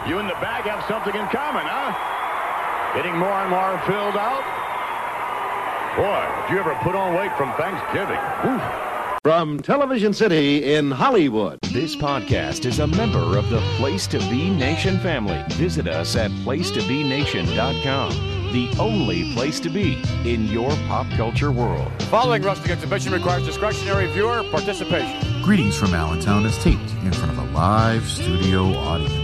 You and the bag have something in common, huh? Getting more and more filled out? Boy, did you ever put on weight from Thanksgiving? Oof. From Television City in Hollywood. This podcast is a member of the Place to Be Nation family. Visit us at placetobenation.com. The only place to be in your pop culture world. Following wrestling exhibition requires discretionary viewer participation. Greetings from Allentown is taped in front of a live studio audience.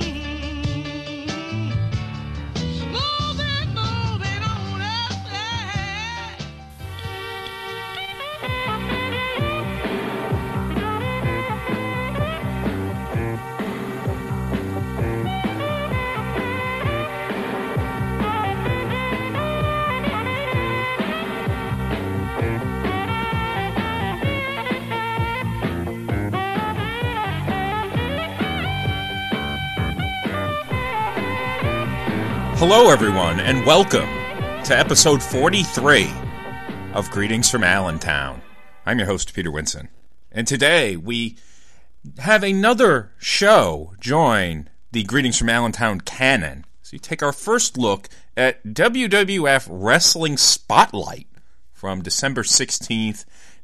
Hello, everyone, and welcome to episode 43 of Greetings from Allentown. I'm your host, Peter Winson, and today we have another show join the Greetings from Allentown canon. So we take our first look at WWF Wrestling Spotlight from December 16th,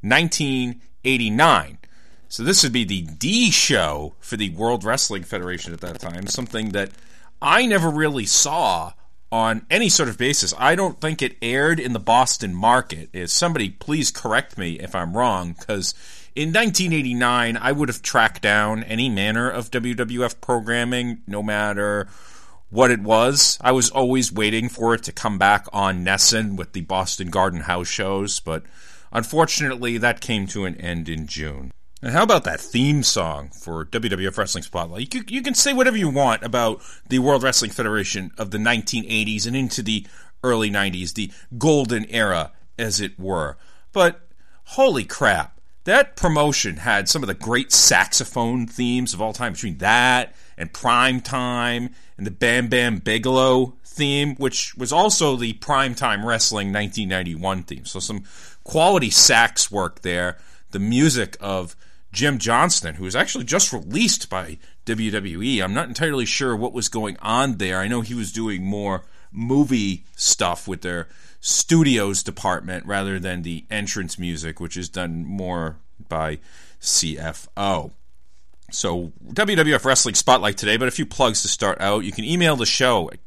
1989. So this would be the D show for the World Wrestling Federation at that time, something that I never really saw on any sort of basis. I don't think it aired in the Boston market. If somebody please correct me if I'm wrong, because in 1989 I would have tracked down any manner of WWF programming, no matter what it was. I was always waiting for it to come back on Nessun with the Boston Garden House shows, but unfortunately that came to an end in June. And how about that theme song for WWF Wrestling Spotlight? You can say whatever you want about the World Wrestling Federation of the 1980s and into the early 90s, the golden era, as it were. But holy crap, that promotion had some of the great saxophone themes of all time, between that and Prime Time and the Bam Bam Bigelow theme, which was also the Prime Time Wrestling 1991 theme. So some quality sax work there. The music of Jim Johnston, who was actually just released by WWE. I'm not entirely sure what was going on there. I know he was doing more movie stuff with their studios department rather than the entrance music, which is done more by CFO. So, WWF Wrestling Spotlight today, but a few plugs to start out. You can email the show at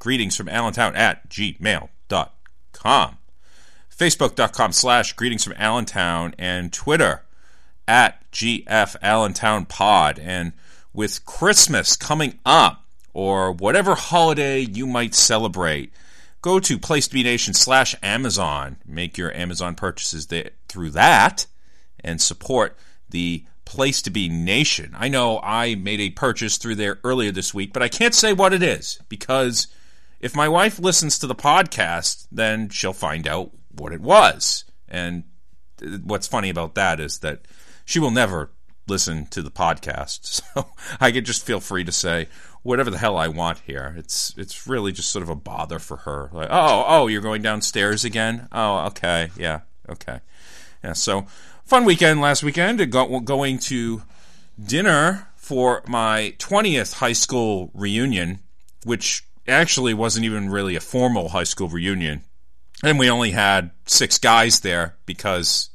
greetingsfromallentown@gmail.com, Facebook.com/greetingsfromallentown, and Twitter at GF Allentown Pod. And with Christmas coming up, or whatever holiday you might celebrate, go to PlaceToBeNation/Amazon. Make your Amazon purchases there through that and support the Place to Be Nation. I know I made a purchase through there earlier this week, but I can't say what it is, because if my wife listens to the podcast, then she'll find out what it was. And what's funny about that is that she will never listen to the podcast, so I could just feel free to say whatever the hell I want here. It's really just sort of a bother for her. Like, oh, you're going downstairs again? Oh, okay, yeah, okay. Yeah, so fun weekend last weekend, going to dinner for my 20th high school reunion, which actually wasn't even really a formal high school reunion. And we only had 6 guys there because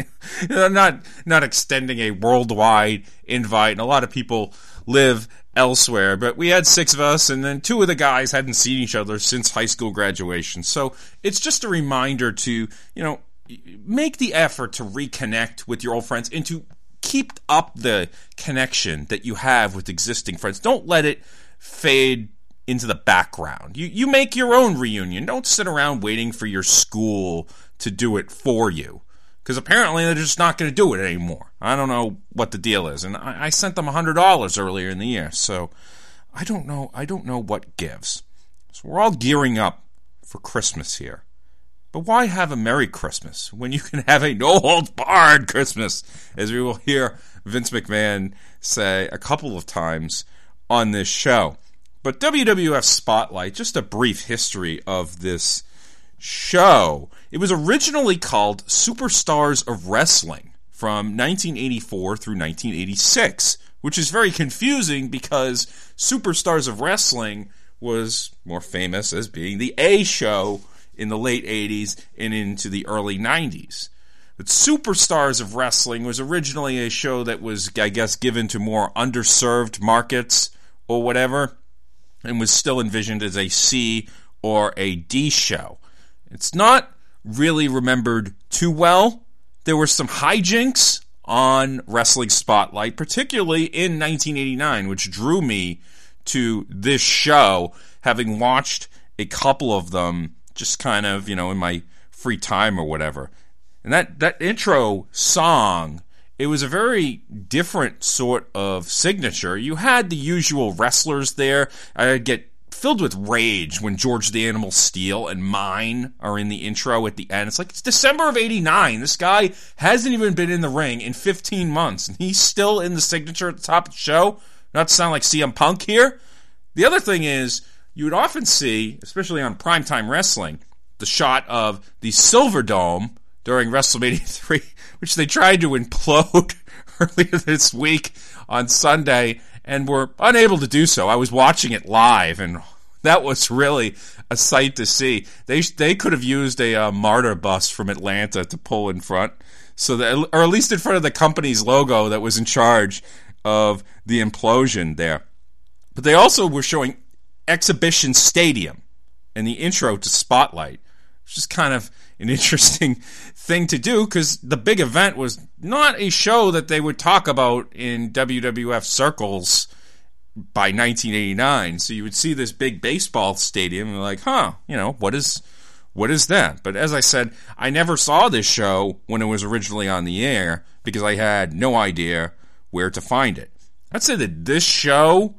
not extending a worldwide invite, and a lot of people live elsewhere. But we had 6 of us, and then 2 of the guys hadn't seen each other since high school graduation. So it's just a reminder to, make the effort to reconnect with your old friends and to keep up the connection that you have with existing friends. Don't let it fade into the background. You make your own reunion. Don't sit around waiting for your school to do it for you, because apparently they're just not going to do it anymore. I don't know what the deal is, and I sent them $100 earlier in the year, so I don't know what gives. So we're all gearing up for Christmas here. But why have a Merry Christmas when you can have a no-holds-barred Christmas, as we will hear Vince McMahon say a couple of times on this show. But WWF Spotlight, just a brief history of this show. It was originally called Superstars of Wrestling from 1984 through 1986, which is very confusing because Superstars of Wrestling was more famous as being the A show in the late 80s and into the early 90s. But Superstars of Wrestling was originally a show that was, I guess, given to more underserved markets or whatever, and was still envisioned as a C or a D show. It's not really remembered too well. There were some hijinks on Wrestling Spotlight, particularly in 1989, which drew me to this show, having watched a couple of them just kind of, in my free time or whatever. And that intro song, it was a very different sort of signature. You had the usual wrestlers there. I get filled with rage when George the Animal Steele and Mine are in the intro at the end. It's like, it's December of 89. This guy hasn't even been in the ring in 15 months, and he's still in the signature at the top of the show. Not to sound like CM Punk here. The other thing is, you would often see, especially on Primetime Wrestling, the shot of the Silver Dome during WrestleMania 3, which they tried to implode earlier this week on Sunday and were unable to do so. I was watching it live, and that was really a sight to see. They could have used a martyr bus from Atlanta to pull in front, so that, or at least in front of the company's logo that was in charge of the implosion there. But they also were showing Exhibition Stadium in the intro to Spotlight, which is kind of an interesting thing to do because the big event was not a show that they would talk about in WWF circles by 1989. So you would see this big baseball stadium and like, what is that? But as I said, I never saw this show when it was originally on the air because I had no idea where to find it. I'd say that this show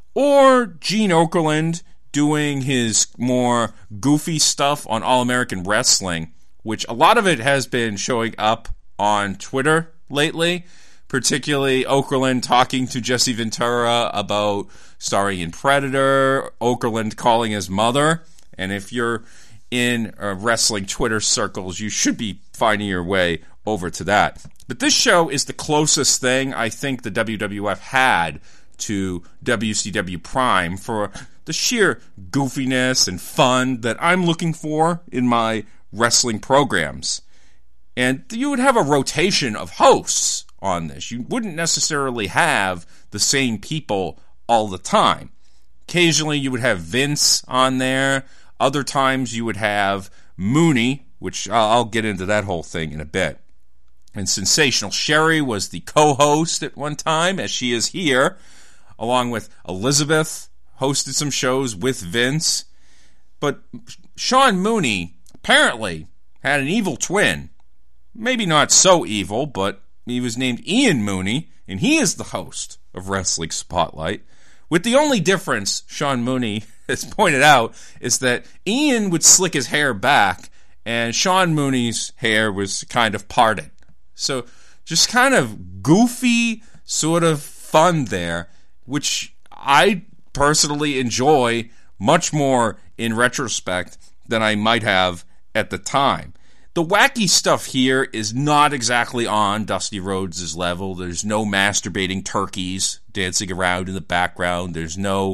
or Gene Okerlund doing his more goofy stuff on All American Wrestling, which a lot of it has been showing up on Twitter lately, particularly Okerlund talking to Jesse Ventura about starring in Predator, Okerlund calling his mother, and if you're in wrestling Twitter circles, you should be finding your way over to that. But this show is the closest thing I think the WWF had to WCW Prime for the sheer goofiness and fun that I'm looking for in my wrestling programs. And you would have a rotation of hosts on this. You wouldn't necessarily have the same people all the time. Occasionally you would have Vince on there. Other times you would have Mooney, which I'll get into that whole thing in a bit. And Sensational Sherry was the co-host at one time, as she is here, along with Elizabeth, hosted some shows with Vince. But Sean Mooney apparently had an evil twin. Maybe not so evil, but he was named Ian Mooney, and he is the host of Wrestling Spotlight. With the only difference, Sean Mooney has pointed out, is that Ian would slick his hair back, and Sean Mooney's hair was kind of parted. So just kind of goofy sort of fun there, which I personally enjoy much more in retrospect than I might have at the time. The wacky stuff here is not exactly on Dusty Rhodes' level. There's no masturbating turkeys dancing around in the background. There's no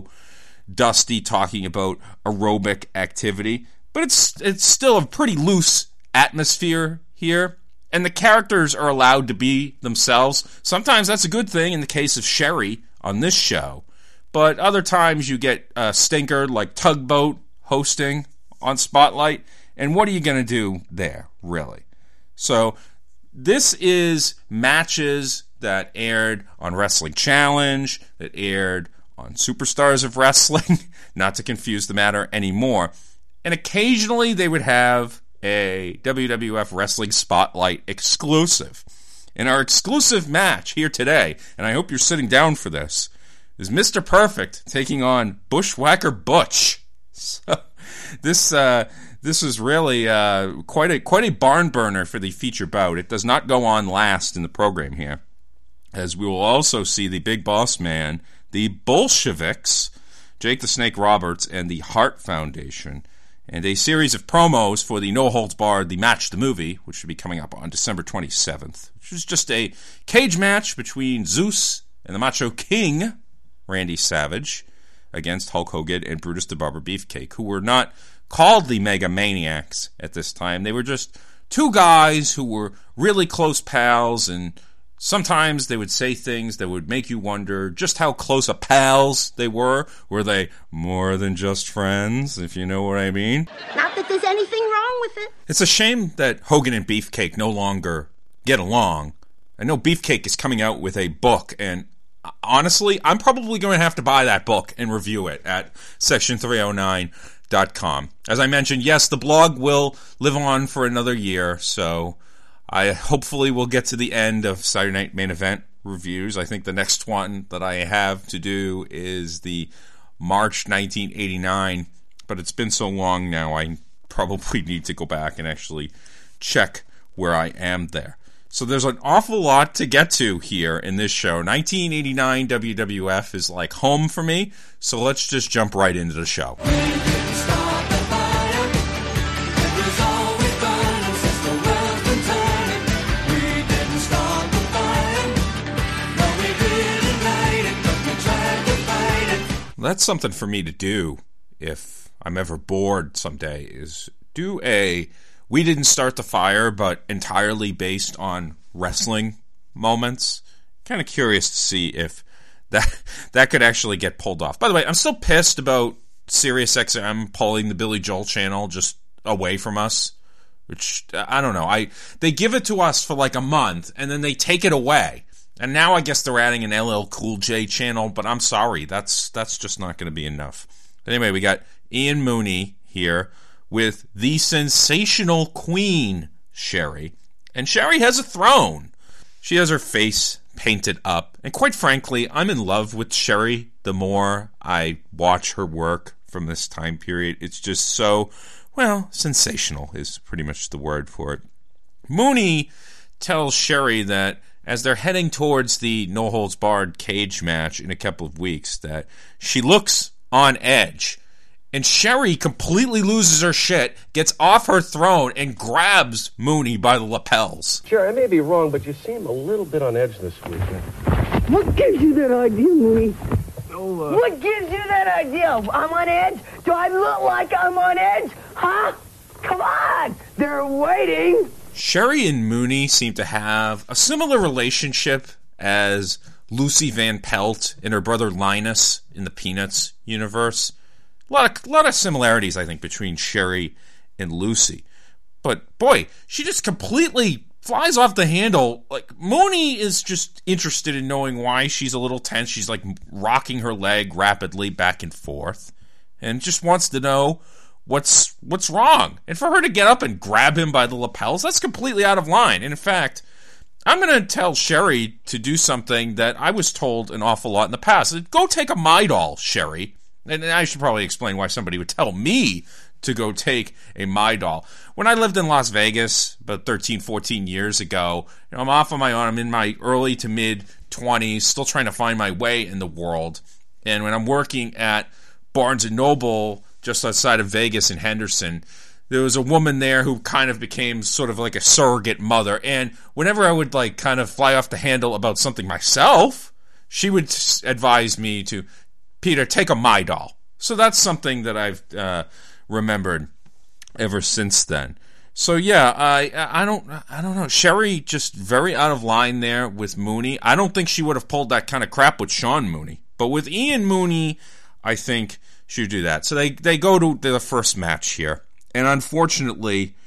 Dusty talking about aerobic activity. But it's still a pretty loose atmosphere here. And the characters are allowed to be themselves. Sometimes that's a good thing in the case of Sherry on this show. But other times you get a stinker like Tugboat hosting on Spotlight. And what are you going to do there, really? So this is matches that aired on Wrestling Challenge, that aired on Superstars of Wrestling, not to confuse the matter anymore. And occasionally they would have a WWF Wrestling Spotlight exclusive. And our exclusive match here today, and I hope you're sitting down for this, is Mr. Perfect taking on Bushwhacker Butch. So this is really quite a barn burner for the feature bout. It does not go on last in the program here, as we will also see the Big Boss Man, the Bolsheviks, Jake the Snake Roberts, and the Hart Foundation, and a series of promos for the No Holds Barred, the Match the Movie, which should be coming up on December 27th, which is just a cage match between Zeus and the Macho King, Randy Savage, against Hulk Hogan and Brutus the Barber Beefcake, who were not called the Mega Maniacs at this time. They were just two guys who were really close pals, and sometimes they would say things that would make you wonder just how close of pals they were. Were they more than just friends, if you know what I mean? Not that there's anything wrong with it. It's a shame that Hogan and Beefcake no longer get along. I know Beefcake is coming out with a book, and honestly, I'm probably going to have to buy that book and review it at section309.com. As I mentioned, yes, the blog will live on for another year, so I hopefully will get to the end of Saturday Night Main Event reviews. I think the next one that I have to do is the March 1989, but it's been so long now, I probably need to go back and actually check where I am there. So there's an awful lot to get to here in this show. 1989 WWF is like home for me, so let's just jump right into the show. That's something for me to do if I'm ever bored someday, is do a We Didn't Start the Fire, but entirely based on wrestling moments. Kind of curious to see if that could actually get pulled off. By the way, I'm still pissed about SiriusXM pulling the Billy Joel channel just away from us, which, I don't know. They give it to us for like a month, and then they take it away. And now I guess they're adding an LL Cool J channel, but I'm sorry, that's just not going to be enough. Anyway, we got Ian Mooney here with the sensational Queen, Sherry. And Sherry has a throne. She has her face painted up. And quite frankly, I'm in love with Sherry the more I watch her work from this time period. It's just so, well, sensational is pretty much the word for it. Mooney tells Sherry that as they're heading towards the no-holds-barred cage match in a couple of weeks, that she looks on edge. And Sherry completely loses her shit, gets off her throne, and grabs Mooney by the lapels. Sure, I may be wrong, but you seem a little bit on edge this week. What gives you that idea, Mooney? What gives you that idea? I'm on edge? Do I look like I'm on edge? Huh? Come on! They're waiting! Sherry and Mooney seem to have a similar relationship as Lucy Van Pelt and her brother Linus in the Peanuts universe. A lot of similarities, I think, between Sherry and Lucy. But, boy, she just completely flies off the handle. Like, Mooney is just interested in knowing why she's a little tense. She's, like, rocking her leg rapidly back and forth. And just wants to know what's wrong. And for her to get up and grab him by the lapels, that's completely out of line. And in fact, I'm going to tell Sherry to do something that I was told an awful lot in the past. Go take a Midol, Sherry. And I should probably explain why somebody would tell me to go take a Midol. When I lived in Las Vegas about 13, 14 years ago, I'm off on my own. I'm in my early to mid-20s, still trying to find my way in the world. And when I'm working at Barnes & Noble, just outside of Vegas in Henderson, there was a woman there who kind of became sort of like a surrogate mother. And whenever I would like kind of fly off the handle about something myself, she would advise me to, Peter, take a Midol. So that's something that I've remembered ever since then. So yeah, I don't know. Sherry just very out of line there with Mooney. I don't think she would have pulled that kind of crap with Sean Mooney. But with Ian Mooney, I think she would do that. So they go to the first match here. And unfortunately,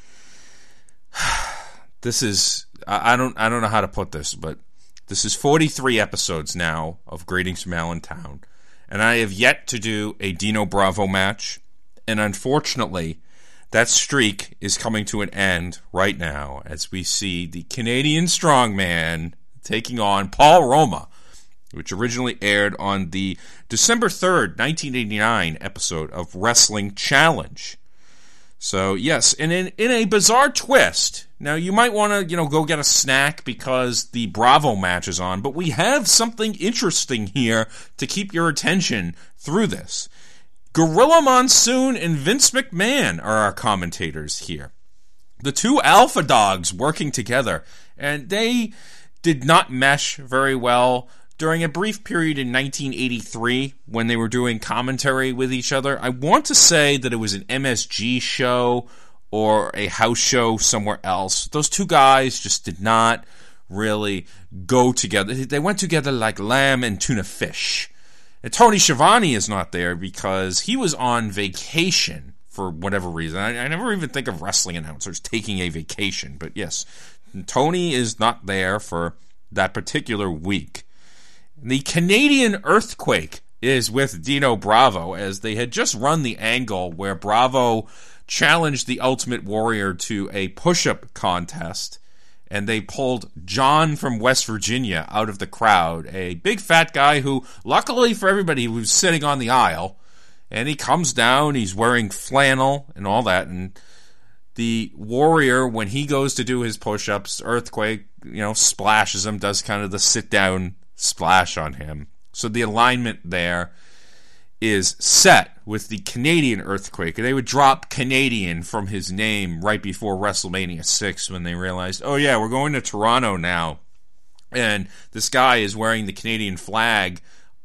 this is, I don't know how to put this, but this is 43 episodes now of Greetings from Allentown. And I have yet to do a Dino Bravo match. And unfortunately, that streak is coming to an end right now as we see the Canadian Strongman taking on Paul Roma, which originally aired on the December 3rd, 1989 episode of Wrestling Challenge. So, yes, and in a bizarre twist, now you might want to, go get a snack because the Bravo match is on, but we have something interesting here to keep your attention through this. Gorilla Monsoon and Vince McMahon are our commentators here. The two alpha dogs working together, and they did not mesh very well during a brief period in 1983 when they were doing commentary with each other. I want to say that it was an MSG show or a house show somewhere else. Those two guys just did not really go together. They went together like lamb and tuna fish. And Tony Schiavone is not there because he was on vacation for whatever reason. I never even think of wrestling announcers taking a vacation. But yes, Tony is not there for that particular week. The Canadian Earthquake is with Dino Bravo, as they had just run the angle where Bravo challenged the Ultimate Warrior to a push-up contest, and they pulled John from West Virginia out of the crowd, a big fat guy who, luckily for everybody, was sitting on the aisle, and he comes down, he's wearing flannel and all that, and the Warrior, when he goes to do his push-ups, Earthquake, splashes him, does kind of the sit-down splash on him. So the alignment there is set with the Canadian Earthquake. And they would drop Canadian from his name right before WrestleMania 6 when they realized, oh yeah, we're going to Toronto now. And this guy is wearing the Canadian flag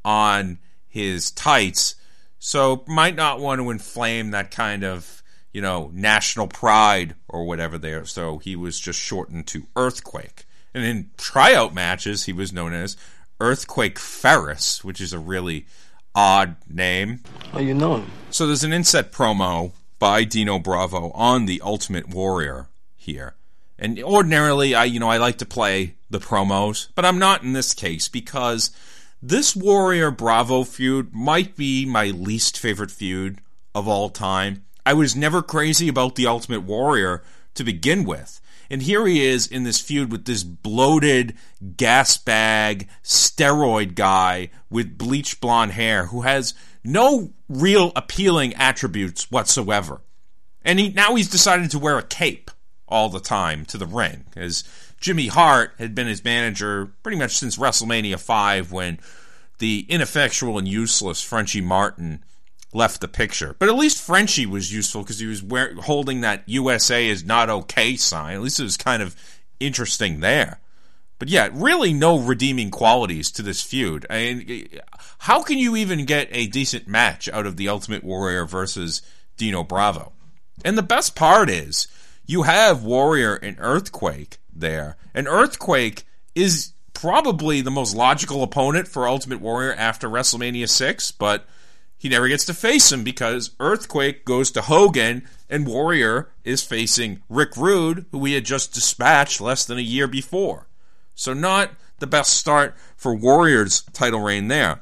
on his tights, so might not want to inflame that kind of, national pride or whatever there. So he was just shortened to Earthquake. And in tryout matches, he was known as Earthquake Ferris, which is a really odd name. Oh, you know him. So there's an inset promo by Dino Bravo on the Ultimate Warrior here. And ordinarily, I like to play the promos, but I'm not in this case because this Warrior Bravo feud might be my least favorite feud of all time. I was never crazy about the Ultimate Warrior to begin with. And here he is in this feud with this bloated, gas bag, steroid guy with bleached blonde hair who has no real appealing attributes whatsoever. And now he's decided to wear a cape all the time to the ring, as Jimmy Hart had been his manager pretty much since WrestleMania 5 when the ineffectual and useless Frenchie Martin left the picture. But at least Frenchie was useful because he was holding that USA is not okay sign. At least it was kind of interesting there. But yeah, really no redeeming qualities to this feud. I mean, how can you even get a decent match out of the Ultimate Warrior versus Dino Bravo? And the best part is, you have Warrior and Earthquake there. And Earthquake is probably the most logical opponent for Ultimate Warrior after WrestleMania 6, but he never gets to face him because Earthquake goes to Hogan and Warrior is facing Rick Rude, who we had just dispatched less than a year before. So not the best start for Warrior's title reign there.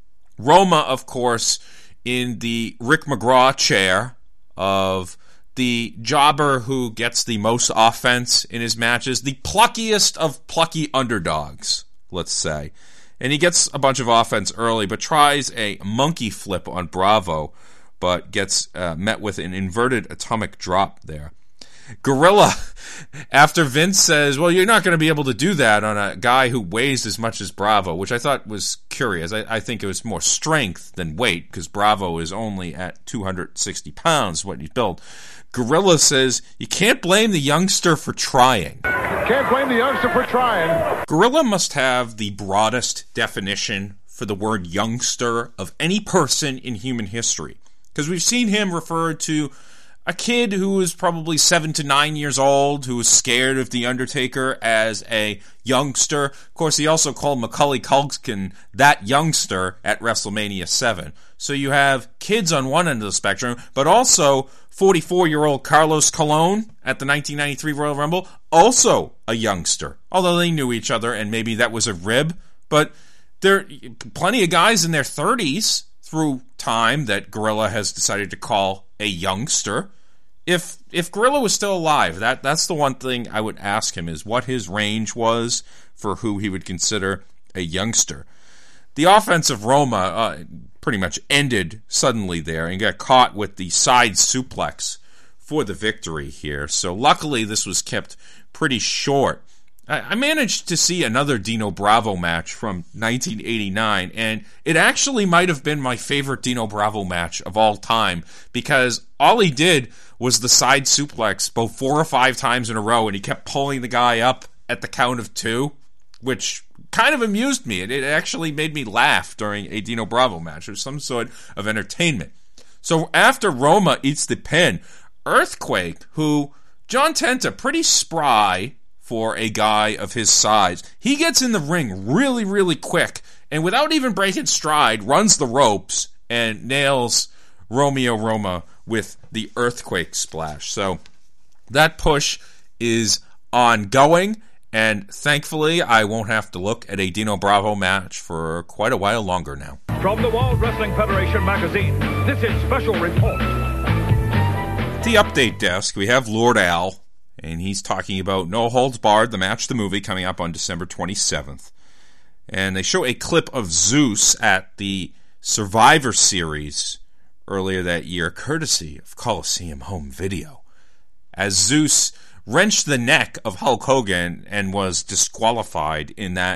Roma, of course, in the Rick McGraw chair of the jobber who gets the most offense in his matches, the pluckiest of plucky underdogs, let's say. And he gets a bunch of offense early, but tries a monkey flip on Bravo, but gets met with an inverted atomic drop there. Gorilla, after Vince says, well, you're not going to be able to do that on a guy who weighs as much as Bravo, which I thought was curious. I think it was more strength than weight, because Bravo is only at 260 pounds, what he's built. Gorilla says, you can't blame the youngster for trying. Can't blame the youngster for trying. Gorilla must have the broadest definition for the word youngster of any person in human history, because we've seen him referred to a kid who was probably 7 to 9 years old who was scared of The Undertaker as a youngster. Of course, he also called Macaulay Culkin that youngster at WrestleMania 7. So you have kids on one end of the spectrum, but also 44-year-old Carlos Colon at the 1993 Royal Rumble, also a youngster. Although they knew each other and maybe that was a rib, but there are plenty of guys in their 30s through time that Gorilla has decided to call a youngster. If Gorilla was still alive, that's the one thing I would ask him, is what his range was for who he would consider a youngster. The offense of Roma pretty much ended suddenly there and got caught with the side suplex for the victory here. So luckily this was kept pretty short. I managed to see another Dino Bravo match from 1989, and it actually might have been my favorite Dino Bravo match of all time, because all he did was the side suplex both 4 or 5 times in a row, and he kept pulling the guy up at the count of 2, which kind of amused me. It actually made me laugh during a Dino Bravo match. It was some sort of entertainment. So after Roma eats the pin, Earthquake, who John Tenta, pretty spry for a guy of his size, he gets in the ring really, really quick, and without even breaking stride, runs the ropes and nails Romeo Roma with the Earthquake Splash. So that push is ongoing, and thankfully I won't have to look at a Dino Bravo match for quite a while longer now. From the World Wrestling Federation magazine, this is Special Report. The update desk, we have Lord Al, and he's talking about No Holds Barred, the match, the movie, coming up on December 27th. And they show a clip of Zeus at the Survivor Series earlier that year, courtesy of Coliseum Home Video, as Zeus wrenched the neck of Hulk Hogan and was disqualified in that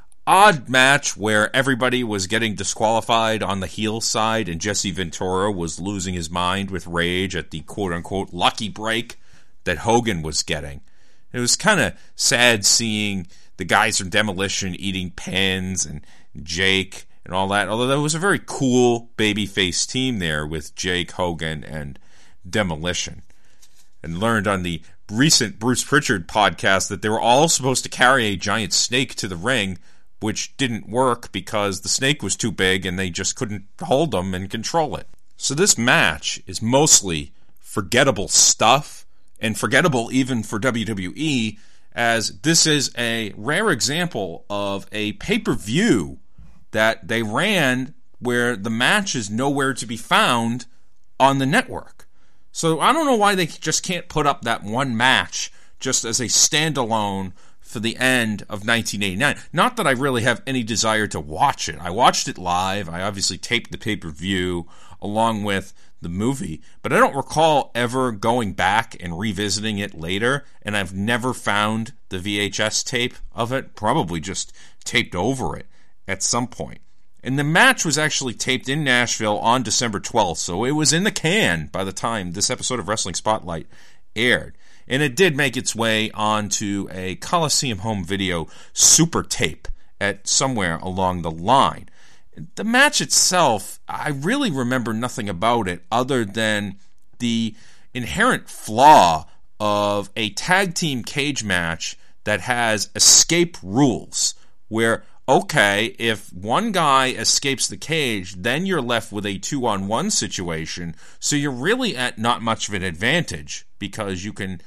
odd match where everybody was getting disqualified on the heel side and Jesse Ventura was losing his mind with rage at the quote-unquote lucky break that Hogan was getting. It was kind of sad seeing the guys from Demolition eating pins and Jake and all that, although that was a very cool babyface team there with Jake, Hogan, and Demolition. And learned on the recent Bruce Pritchard podcast that they were all supposed to carry a giant snake to the ring, which didn't work because the snake was too big and they just couldn't hold them and control it. So this match is mostly forgettable stuff, and forgettable even for WWE, as this is a rare example of a pay-per-view that they ran where the match is nowhere to be found on the network. So I don't know why they just can't put up that one match just as a standalone for the end of 1989. Not that I really have any desire to watch it. I watched it live. I obviously taped the pay-per-view along with the movie, but I don't recall ever going back and revisiting it later, and I've never found the VHS tape of it, probably just taped over it at some point. And the match was actually taped in Nashville on December 12th, so it was in the can by the time this episode of Wrestling Spotlight aired. And it did make its way onto a Coliseum Home Video super tape at somewhere along the line. The match itself, I really remember nothing about it other than the inherent flaw of a tag team cage match that has escape rules, where, okay, if one guy escapes the cage, then you're left with a 2-on-1 situation, so you're really at not much of an advantage, because you can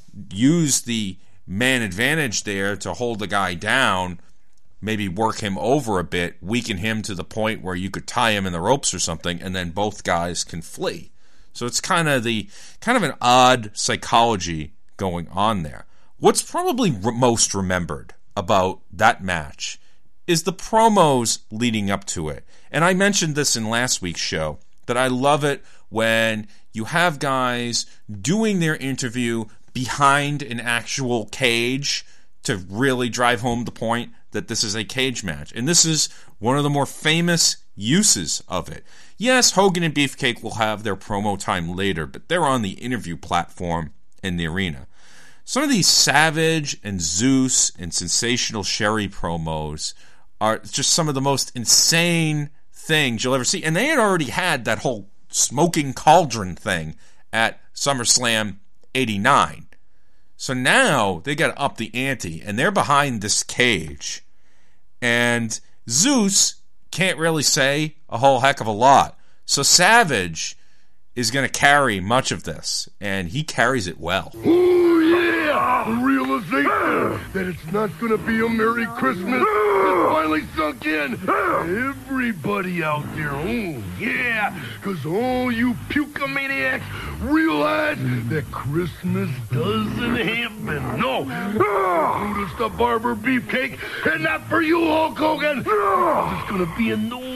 use the man advantage there to hold the guy down, maybe work him over a bit, weaken him to the point where you could tie him in the ropes or something, and then both guys can flee. So it's kind of an odd psychology going on there. What's probably most remembered about that match is the promos leading up to it. And I mentioned this in last week's show, that I love it when you have guys doing their interview behind an actual cage to really drive home the point that this is a cage match. And this is one of the more famous uses of it. Yes, Hogan and Beefcake will have their promo time later, but they're on the interview platform in the arena. Some of these Savage and Zeus and Sensational Sherry promos are just some of the most insane things you'll ever see. And they had already had that whole smoking cauldron thing at SummerSlam 89. So now they got to up the ante, and they're behind this cage. And Zeus can't really say a whole heck of a lot. So Savage is going to carry much of this, and he carries it well. Oh, yeah! The realization that it's not going to be a Merry Christmas has finally sunk in. Everybody out there, oh, yeah, because all you puke-maniacs realize that Christmas doesn't happen. No, Brutus the Barber Beefcake, and not for you, Hulk Hogan. It's going to be a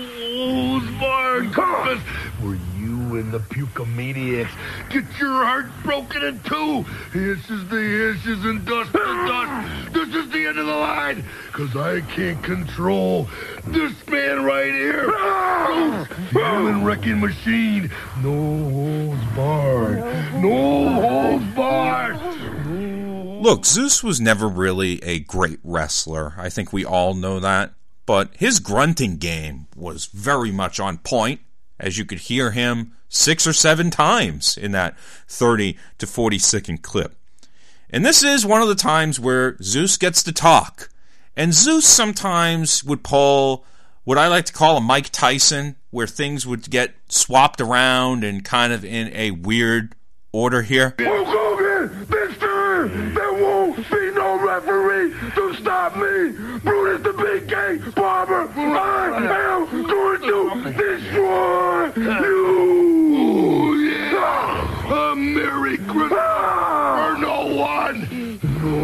nose-barred Christmas where you and the puke-maniacs get your heart broken in two. Ashes to ashes and dust to dust. This is the end of the line, because I can't control this man right here. Bruce, human wrecking machine. No holds barred. No holds barred. No Look, Zeus was never really a great wrestler. I think we all know that. But his grunting game was very much on point, as you could hear him 6 or 7 times in that 30 to 40 second clip. And this is one of the times where Zeus gets to talk. And Zeus sometimes would pull what I like to call a Mike Tyson, where things would get swapped around and kind of in a weird order here. Hulk Hogan, mister, there won't be no referee to stop me. Brutus the Big Gay Barber, I am going to destroy you. Yeah. A Merry Christmas for no one.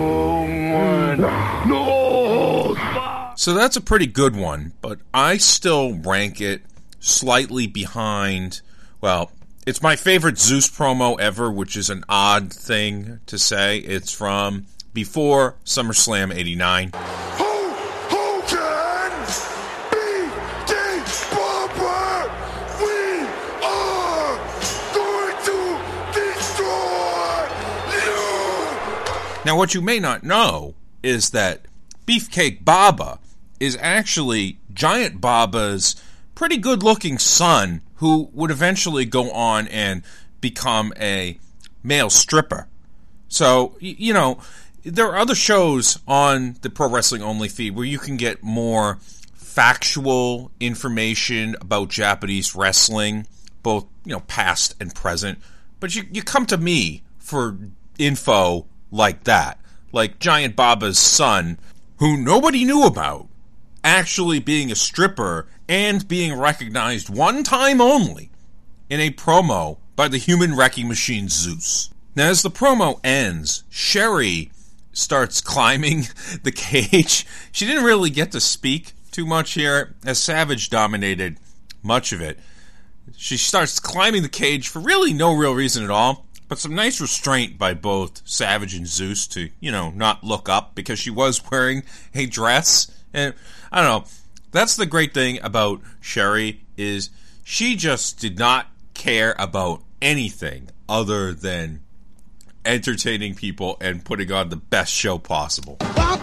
No. So that's a pretty good one, but I still rank it slightly behind, well, it's my favorite Zeus promo ever, which is an odd thing to say. It's from before SummerSlam 89. Hogan, B.J. Barber, we are going to destroy you. Now, what you may not know is that Beefcake Baba is actually Giant Baba's pretty good-looking son, who would eventually go on and become a male stripper. So, you know, there are other shows on the Pro Wrestling Only feed where you can get more factual information about Japanese wrestling, both, you know, past and present. But you come to me for info like that, like Giant Baba's son, who nobody knew about, actually being a stripper and being recognized one time only in a promo by the human wrecking machine Zeus. Now, as the promo ends, Sherry starts climbing the cage. She didn't really get to speak too much here, as Savage dominated much of it. She starts climbing the cage for really no real reason at all, but some nice restraint by both Savage and Zeus to, you know, not look up, because she was wearing a dress. And I don't know, that's the great thing about Sherry, is she just did not care about anything other than entertaining people and putting on the best show possible.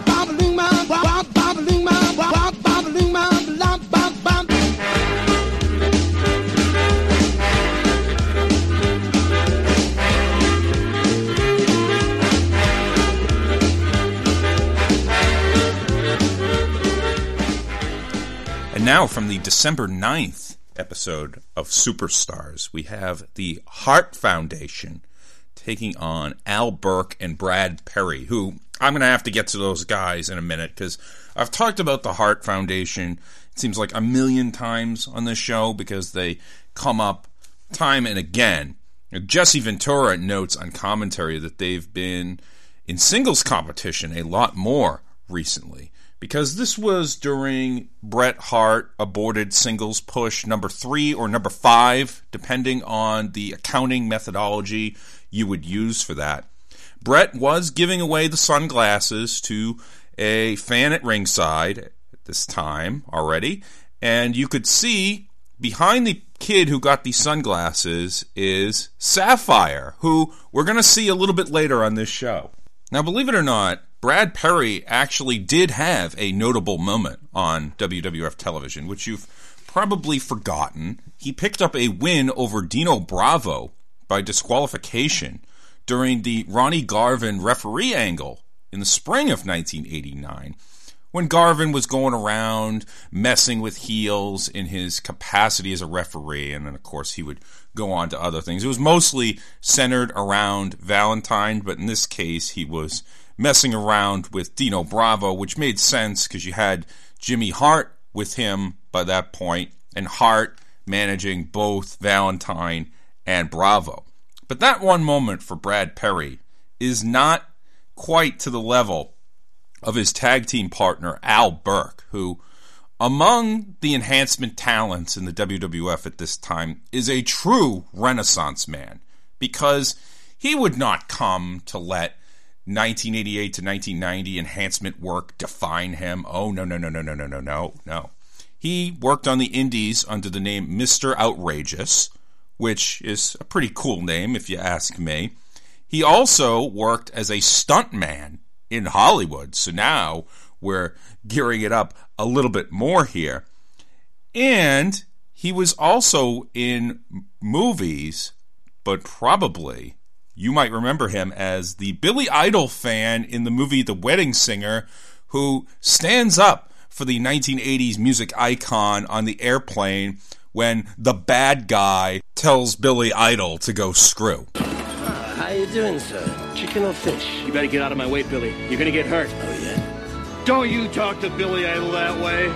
And now, from the December 9th episode of Superstars, we have the Hart Foundation taking on Al Burke and Brad Perry, who I'm going to have to get to those guys in a minute, because I've talked about the Hart Foundation, it seems like a million times on this show, because they come up time and again. Jesse Ventura notes on commentary that they've been in singles competition a lot more recently, because this was during Bret Hart aborted singles push number 3 or number 5, depending on the accounting methodology you would use for that. Bret was giving away the sunglasses to a fan at ringside at this time already, and you could see behind the kid who got these sunglasses is Sapphire, who we're going to see a little bit later on this show. Now, believe it or not, Brad Perry actually did have a notable moment on WWF television, which you've probably forgotten. He picked up a win over Dino Bravo by disqualification during the Ronnie Garvin referee angle in the spring of 1989, when Garvin was going around messing with heels in his capacity as a referee, and then, of course, he would go on to other things. It was mostly centered around Valentine, but in this case, he was messing around with Dino Bravo, which made sense because you had Jimmy Hart with him by that point, and Hart managing both Valentine and Bravo. But that one moment for Brad Perry is not quite to the level of his tag team partner, Al Burke, who, among the enhancement talents in the WWF at this time, is a true Renaissance man, because he would not come to let 1988 to 1990 enhancement work define him. Oh, no. He worked on the indies under the name Mr. Outrageous, which is a pretty cool name if you ask me. he also worked as a stuntman in Hollywood. So now we're gearing it up a little bit more here. And he was also in movies, but probably you might remember him as the Billy Idol fan in the movie The Wedding Singer, who stands up for the 1980s music icon on the airplane when the bad guy tells Billy Idol to go screw. How you doing, sir? Chicken or fish? You better get out of my way, Billy. You're gonna get hurt. Oh, yeah? Don't you talk to Billy Idol that way.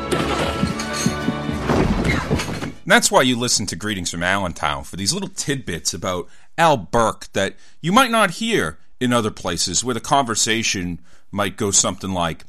And that's why you listen to Greetings from Allentown, for these little tidbits about Al Burke that you might not hear in other places, where the conversation might go something like,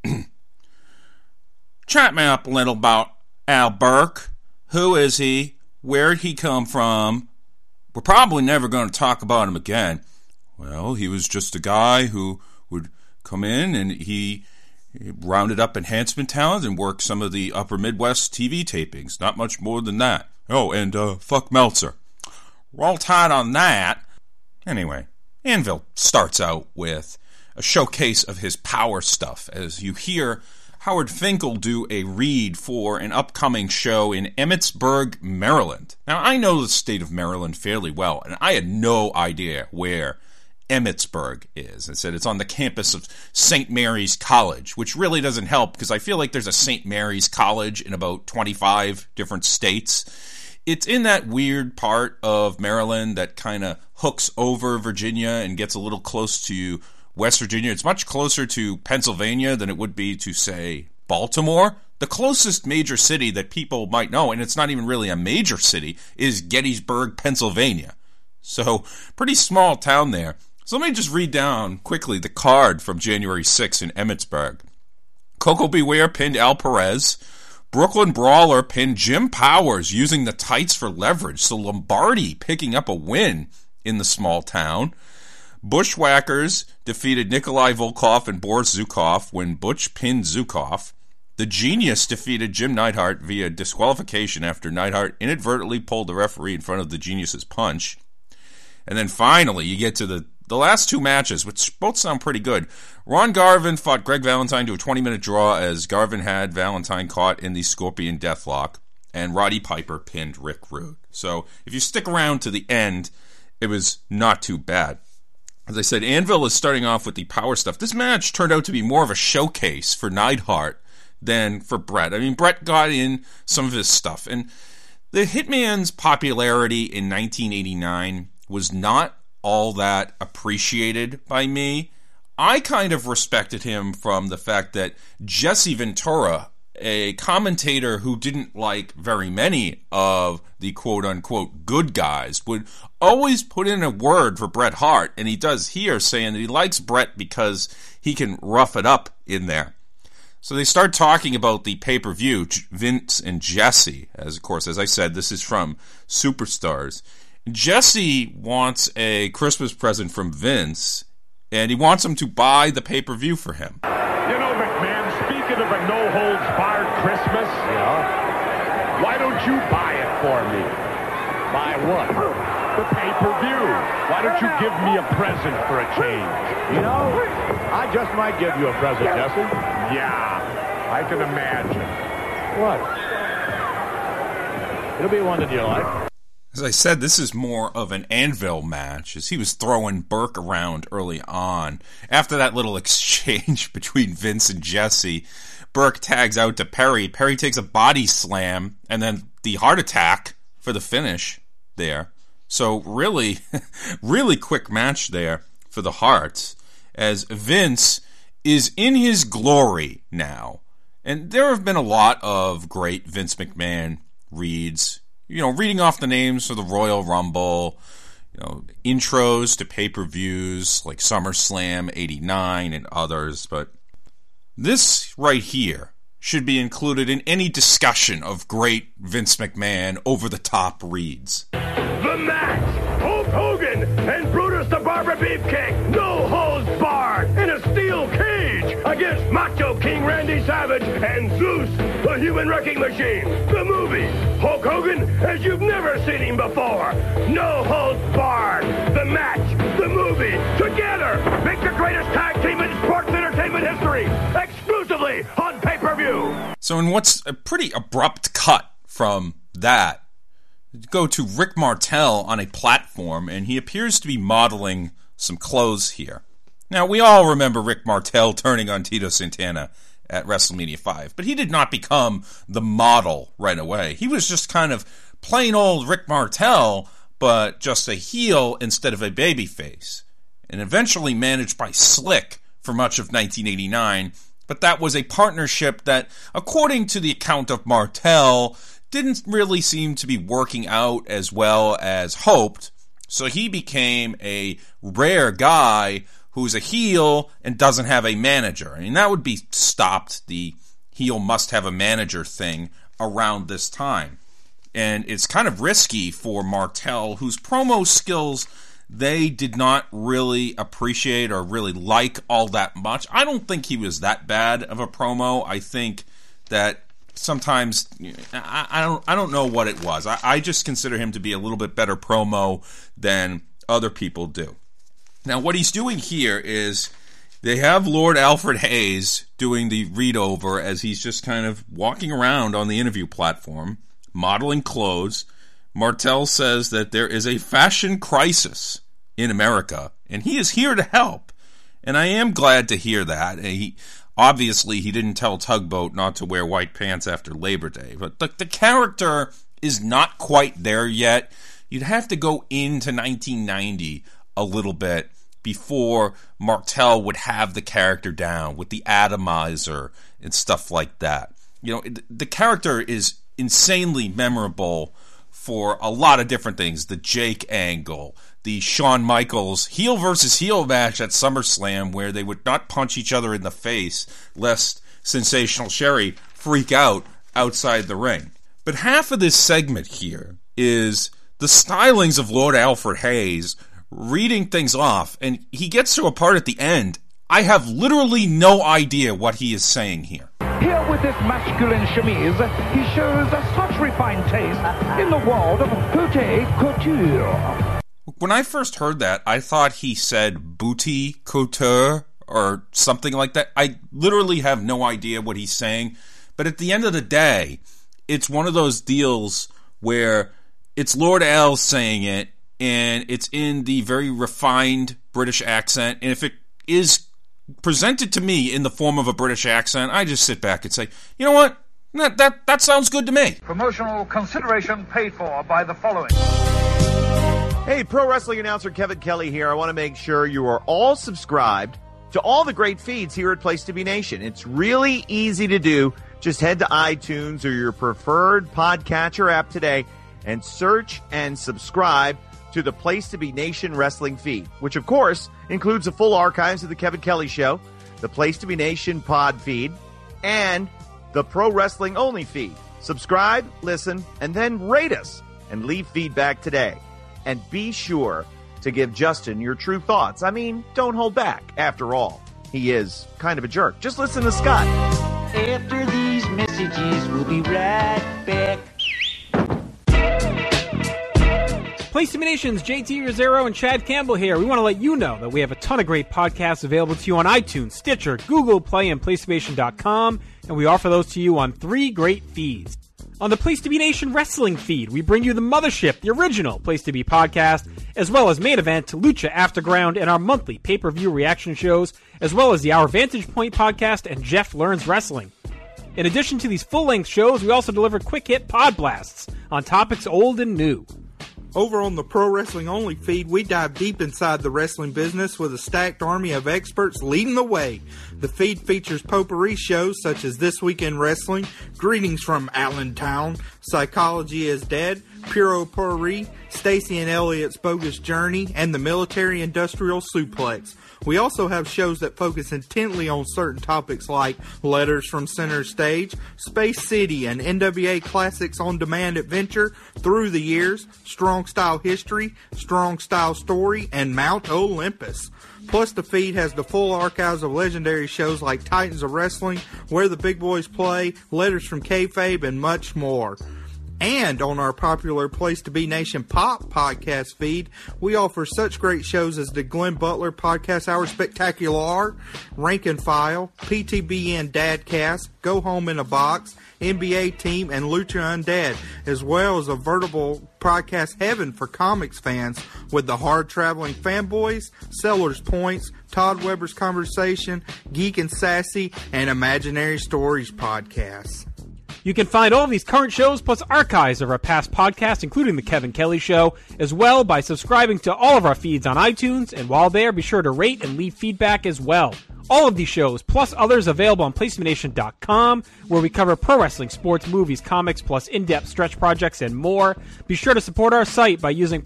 chat me up a little about Al Burke. Who is he? Where'd he come from? We're probably never going to talk about him again. Well, he was just a guy who would come in and he rounded up enhancement talent and worked some of the upper Midwest TV tapings. Not much more than that. Oh, and fuck Meltzer. We're all tied on that. Anyway, Anvil starts out with a showcase of his power stuff as you hear Howard Finkel do a read for an upcoming show in Emmitsburg, Maryland. Now, I know the state of Maryland fairly well, and I had no idea where Emmitsburg is. I said it's on the campus of St. Mary's College, which really doesn't help because I feel like there's a St. Mary's College in about 25 different states. It's in that weird part of Maryland that kind of hooks over Virginia and gets a little close to West Virginia. It's much closer to Pennsylvania than it would be to, say, Baltimore. The closest major city that people might know, and it's not even really a major city, is Gettysburg, Pennsylvania. So, pretty small town there. So let me just read down quickly the card from January 6th in Emmitsburg. Coco Beware pinned Al Perez. Brooklyn Brawler pinned Jim Powers using the tights for leverage. So Lombardi picking up a win in the small town. Bushwhackers defeated Nikolai Volkov and Boris Zukov when Butch pinned Zukov. The Genius defeated Jim Neidhart via disqualification after Neidhart inadvertently pulled the referee in front of the Genius's punch. And then finally, you get to the last two matches, which both sound pretty good. Ron Garvin fought Greg Valentine to a 20-minute draw as Garvin had Valentine caught in the Scorpion Deathlock, and Roddy Piper pinned Rick Rude. So if you stick around to the end, it was not too bad. As I said, Anvil is starting off with the power stuff. This match turned out to be more of a showcase for Neidhart than for Bret. I mean, Bret got in some of his stuff, and the Hitman's popularity in 1989 was not all that appreciated by me. I kind of respected him from the fact that Jesse Ventura, a commentator who didn't like very many of the quote-unquote good guys, would always put in a word for Bret Hart, and he does here, saying that he likes Bret because he can rough it up in there. So they start talking about the pay-per-view, Vince and Jesse, as of course, as I said, this is from Superstars. Jesse wants a Christmas present from Vince, and he wants him to buy the pay-per-view for him. You know, McMahon, speaking of a no-holds-barred Christmas, why don't you buy it for me? Buy what? The pay-per-view. Why don't you give me a present for a change? You know, I just might give you a present, Jesse. Yeah, I can imagine. What? It'll be one that you like. As I said, this is more of an Anvil match, as he was throwing Burke around early on. After that little exchange between Vince and Jesse, Burke tags out to Perry. Perry takes a body slam, and then the heart attack for the finish there. So really, really quick match there for the Hearts, as Vince is in his glory now. And there have been a lot of great Vince McMahon reads, you know, reading off the names for the Royal Rumble, you know, intros to pay-per-views like SummerSlam 89 and others, but this right here should be included in any discussion of great Vince McMahon over-the-top reads. The match! Hulk Hogan and Brutus the Barber Beefcake, no holds barred, in a steel cage against Macho King Randy Savage and Zeus, the Human Wrecking Machine. The movie, Hulk Hogan as you've never seen him before. No holds barred. The match, the movie, greatest tag team in sports entertainment history, exclusively on pay-per-view. So in what's a pretty abrupt cut from that, go to Rick Martel on a platform, and he appears to be modeling some clothes here. Now, we all remember Rick Martel turning on Tito Santana at WrestleMania 5, but he did not become the model right away. He was just kind of plain old Rick Martel, but just a heel instead of a babyface, and eventually managed by Slick for much of 1989, but that was a partnership that, according to the account of Martel, didn't really seem to be working out as well as hoped, so he became a rare guy who's a heel and doesn't have a manager. I mean, that would be stopped, the heel must have a manager thing, around this time. And it's kind of risky for Martel, whose promo skills they did not really appreciate or really like all that much. I don't think he was that bad of a promo. I think that sometimes, I don't know what it was. I just consider him to be a little bit better promo than other people do. Now, what he's doing here is they have Lord Alfred Hayes doing the read-over as he's just kind of walking around on the interview platform, modeling clothes. Martel says that there is a fashion crisis in America, and he is here to help. And I am glad to hear that. Obviously, he didn't tell Tugboat not to wear white pants after Labor Day, but the character is not quite there yet. You'd have to go into 1990 a little bit before Martel would have the character down with the atomizer and stuff like that. You know, the character is insanely memorable for a lot of different things. The Jake angle, the Shawn Michaels heel versus heel match at SummerSlam where they would not punch each other in the face lest Sensational Sherry freak out outside the ring. But half of this segment here is the stylings of Lord Alfred Hayes reading things off, and he gets to a part at the end. I have literally no idea what he is saying here. Here with this masculine chemise, he shows such refined taste in the world of haute couture. When I first heard that, I thought he said booty couture or something like that. I literally have no idea what he's saying, but at the end of the day, it's one of those deals where it's Lord Al saying it, and it's in the very refined British accent, and if it is presented to me in the form of a British accent, I just sit back and say, you know what, that sounds good to me. Promotional consideration paid for by the following. Hey, pro wrestling announcer Kevin Kelly here. I want to make sure you are all subscribed to all the great feeds here at Place to Be Nation. It's really easy to do. Just head to iTunes or your preferred podcatcher app today and search and subscribe to the Place to Be Nation wrestling feed, which of course includes the full archives of the Kevin Kelly Show, the Place to Be Nation pod feed, and the Pro Wrestling Only feed. Subscribe, listen, and then rate us and leave feedback today. And be sure to give Justin your true thoughts. I mean, don't hold back. After all, he is kind of a jerk. Just listen to Scott. After these messages, we'll be right back. Place to Be Nation's JT Rosero and Chad Campbell here. We want to let you know that we have a ton of great podcasts available to you on iTunes, Stitcher, Google Play, and PlaceToBeNation.com, and we offer those to you on 3 great feeds. On the Place to Be Nation wrestling feed, we bring you the Mothership, the original Place to Be podcast, as well as Main Event, Lucha Afterground, and our monthly pay-per-view reaction shows, as well as the Our Vantage Point podcast and Jeff Learns Wrestling. In addition to these full-length shows, we also deliver quick-hit pod blasts on topics old and new. Over on the Pro Wrestling Only feed, we dive deep inside the wrestling business with a stacked army of experts leading the way. The feed features potpourri shows such as This Week in Wrestling, Greetings from Allentown, Psychology is Dead, Puro Potpourri, Stacy and Elliot's Bogus Journey, and the Military Industrial Suplex. We also have shows that focus intently on certain topics like Letters from Center Stage, Space City, and NWA Classics on Demand Adventure, Through the Years, Strong Style History, Strong Style Story, and Mount Olympus. Plus, the feed has the full archives of legendary shows like Titans of Wrestling, Where the Big Boys Play, Letters from Kayfabe, and much more. And on our popular Place to Be Nation Pop podcast feed, we offer such great shows as the Glenn Butler Podcast Hour Spectacular, Rank and File, PTBN Dadcast, Go Home in a Box, NBA Team, and Lucha Undead, as well as a veritable podcast heaven for comics fans with the Hard Traveling Fanboys, Sellers Points, Todd Weber's Conversation, Geek and Sassy, and Imaginary Stories podcasts. You can find all of these current shows plus archives of our past podcasts, including The Kevin Kelly Show, as well by subscribing to all of our feeds on iTunes, and while there, be sure to rate and leave feedback as well. All of these shows, plus others, available on PlacementNation.com, where we cover pro wrestling, sports, movies, comics, plus in-depth stretch projects and more. Be sure to support our site by using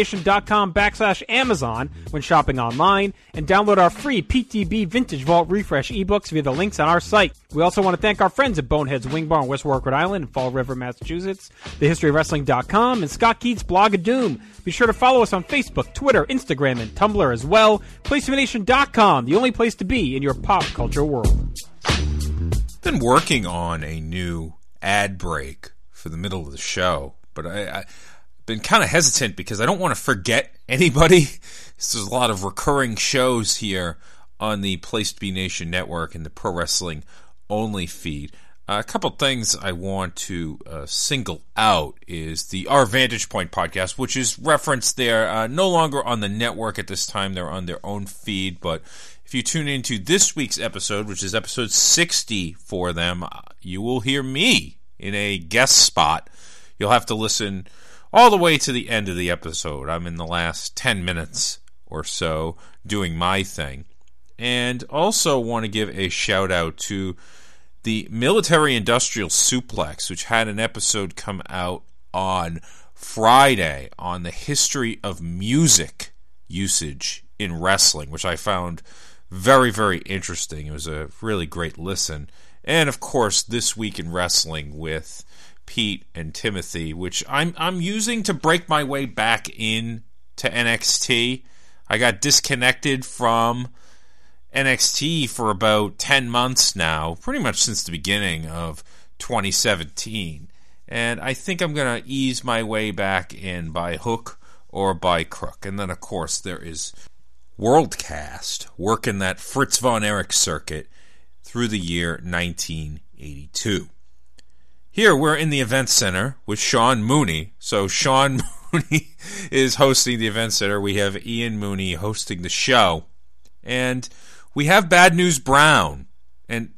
PlacementNation.com/Amazon when shopping online, and download our free PTB Vintage Vault Refresh ebooks via the links on our site. We also want to thank our friends at Bonehead's Wing Bar in West Warwick, Rhode Island, and Fall River, Massachusetts, TheHistoryOfWrestling.com, and Scott Keats' Blog of Doom. Be sure to follow us on Facebook, Twitter, Instagram, and Tumblr as well. PlacementNation.com, the only place to be in your pop culture world. Been working on a new ad break for the middle of the show, but I've been kind of hesitant because I don't want to forget anybody. There's a lot of recurring shows here on the Place to Be Nation Network and the Pro Wrestling Only feed. A couple things I want to single out is the Our Vantage Point podcast, which is referenced there, no longer on the network at this time. They're on their own feed, but if you tune into this week's episode, which is episode 60 for them, you will hear me in a guest spot. You'll have to listen all the way to the end of the episode. I'm in the last 10 minutes or so doing my thing. And also want to give a shout out to the Military Industrial Suplex, which had an episode come out on Friday on the history of music usage in wrestling, which I found very, very interesting. It was a really great listen. And, of course, This Week in Wrestling with Pete and Timothy, which I'm using to break my way back in to NXT. I got disconnected from NXT for about 10 months now, pretty much since the beginning of 2017. And I think I'm going to ease my way back in by hook or by crook. And then, of course, there is Worldcast, working that Fritz von Erich circuit through the year 1982. Here we're in the Event Center with Sean Mooney. So Sean Mooney is hosting the Event Center. We have Ian Mooney hosting the show. And we have Bad News Brown, and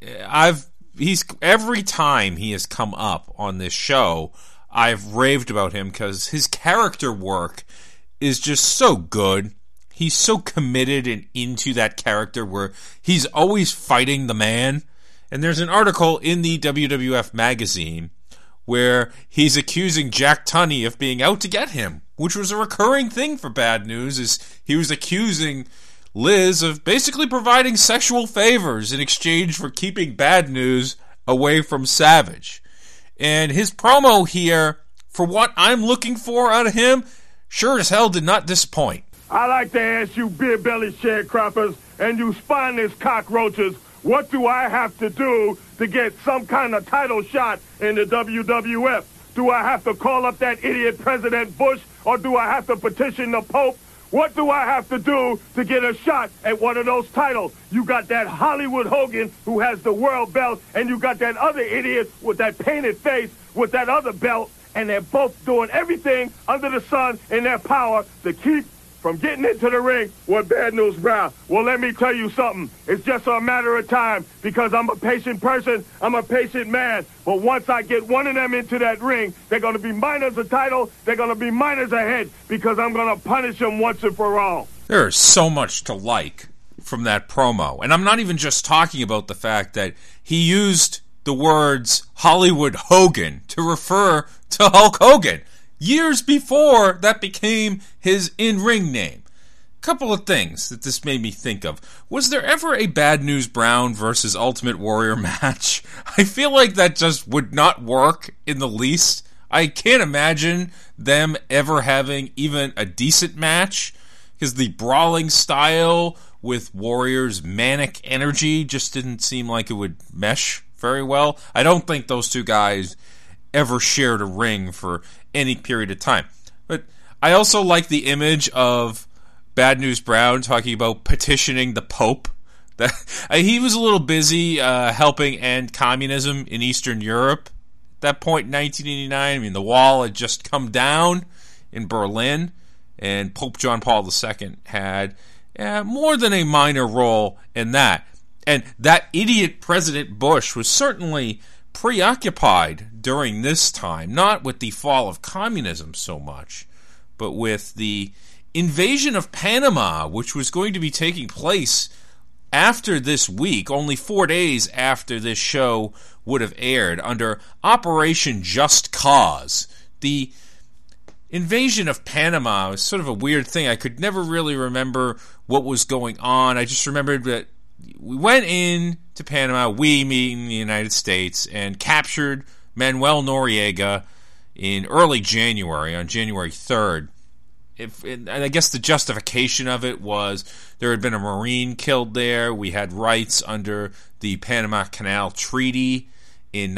he's every time he has come up on this show, I've raved about him because his character work is just so good. He's so committed and into that character where he's always fighting the man. And there's an article in the WWF magazine where he's accusing Jack Tunney of being out to get him, which was a recurring thing for Bad News, is he was accusing Liz of basically providing sexual favors in exchange for keeping Bad News away from Savage. And his promo here, for what I'm looking for out of him, sure as hell did not disappoint. I like to ask you beer-belly sharecroppers and you spineless cockroaches, what do I have to do to get some kind of title shot in the WWF? Do I have to call up that idiot President Bush, or do I have to petition the Pope? What do I have to do to get a shot at one of those titles? You got that Hollywood Hogan who has the world belt, and you got that other idiot with that painted face with that other belt, and they're both doing everything under the sun in their power to keep from getting into the ring with Bad News Brown. Well, let me tell you something. It's just a matter of time, because I'm a patient person. I'm a patient man. But once I get one of them into that ring, they're going to be mine as a title. They're going to be mine as a head, because I'm going to punish them once and for all. There is so much to like from that promo. And I'm not even just talking about the fact that he used the words Hollywood Hogan to refer to Hulk Hogan years before that became his in-ring name. Couple of things that this made me think of. Was there ever a Bad News Brown versus Ultimate Warrior match? I feel like that just would not work in the least. I can't imagine them ever having even a decent match, because the brawling style with Warrior's manic energy just didn't seem like it would mesh very well. I don't think those two guys ever shared a ring for any period of time. But I also like the image of Bad News Brown talking about petitioning the Pope. That he was a little busy helping end communism in Eastern Europe at that point in 1989. I mean, the wall had just come down in Berlin, and Pope John Paul II had more than a minor role in that. And that idiot President Bush was certainly preoccupied during this time, not with the fall of communism so much, but with the invasion of Panama, which was going to be taking place after this week, only 4 days after this show would have aired, under Operation Just Cause. The invasion of Panama was sort of a weird thing. I could never really remember what was going on. I just remembered that we went in to Panama, we meaning the United States, and captured Manuel Noriega in early January, on January 3rd. And I guess the justification of it was there had been a Marine killed there. We had rights under the Panama Canal Treaty in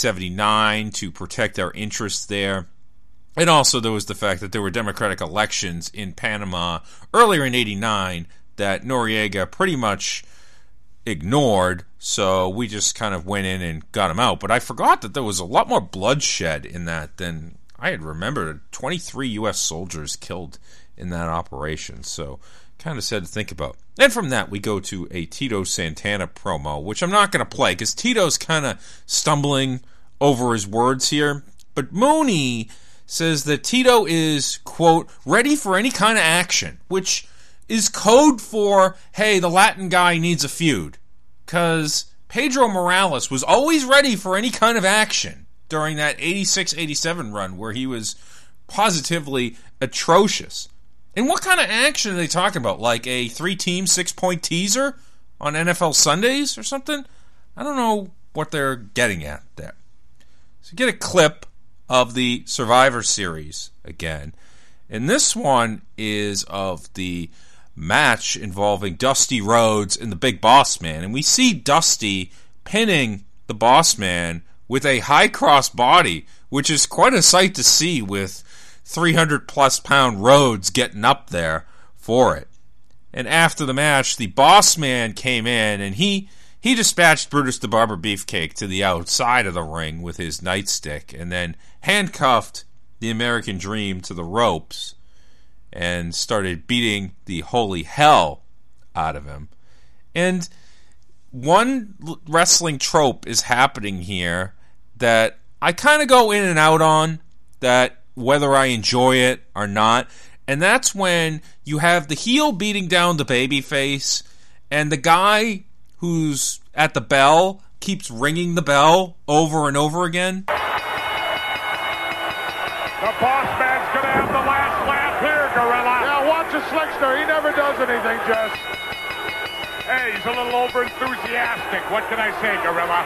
1979 to protect our interests there. And also there was the fact that there were democratic elections in Panama earlier in 89 that Noriega pretty much ignored, so we just kind of went in and got him out. But I forgot that there was a lot more bloodshed in that than I had remembered. 23 U.S. soldiers killed in that operation, so kind of sad to think about. And from that, we go to a Tito Santana promo, which I'm not going to play, because Tito's kind of stumbling over his words here. But Mooney says that Tito is, quote, ready for any kind of action, which is code for, hey, the Latin guy needs a feud. Because Pedro Morales was always ready for any kind of action during that 86-87 run where he was positively atrocious. And what kind of action are they talking about? Like a 3-team, 6-point teaser on NFL Sundays or something? I don't know what they're getting at there. So get a clip of the Survivor Series again. And this one is of the match involving Dusty Rhodes and the Big Boss Man. And we see Dusty pinning the Boss Man with a high cross body, which is quite a sight to see with 300-plus pound Rhodes getting up there for it. And after the match, the Boss Man came in and he dispatched Brutus the Barber Beefcake to the outside of the ring with his nightstick and then handcuffed the American Dream to the ropes and started beating the holy hell out of him. And one wrestling trope is happening here that I kind of go in and out on, that whether I enjoy it or not, and that's when you have the heel beating down the babyface, and the guy who's at the bell keeps ringing the bell over and over again. The Boss Man's going to have the last laugh here, Gorilla. Yeah, watch the Slickster. He never does anything, Jess. Hey, he's a little over-enthusiastic. What can I say, Gorilla?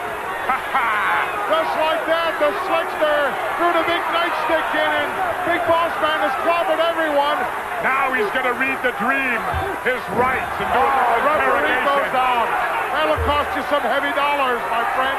Just like that, the Slickster threw the big nightstick in, and Big Boss Man has clobbered everyone. Now he's going to read the Dream his rights and do an referee goes down. That'll cost you some heavy dollars, my friend.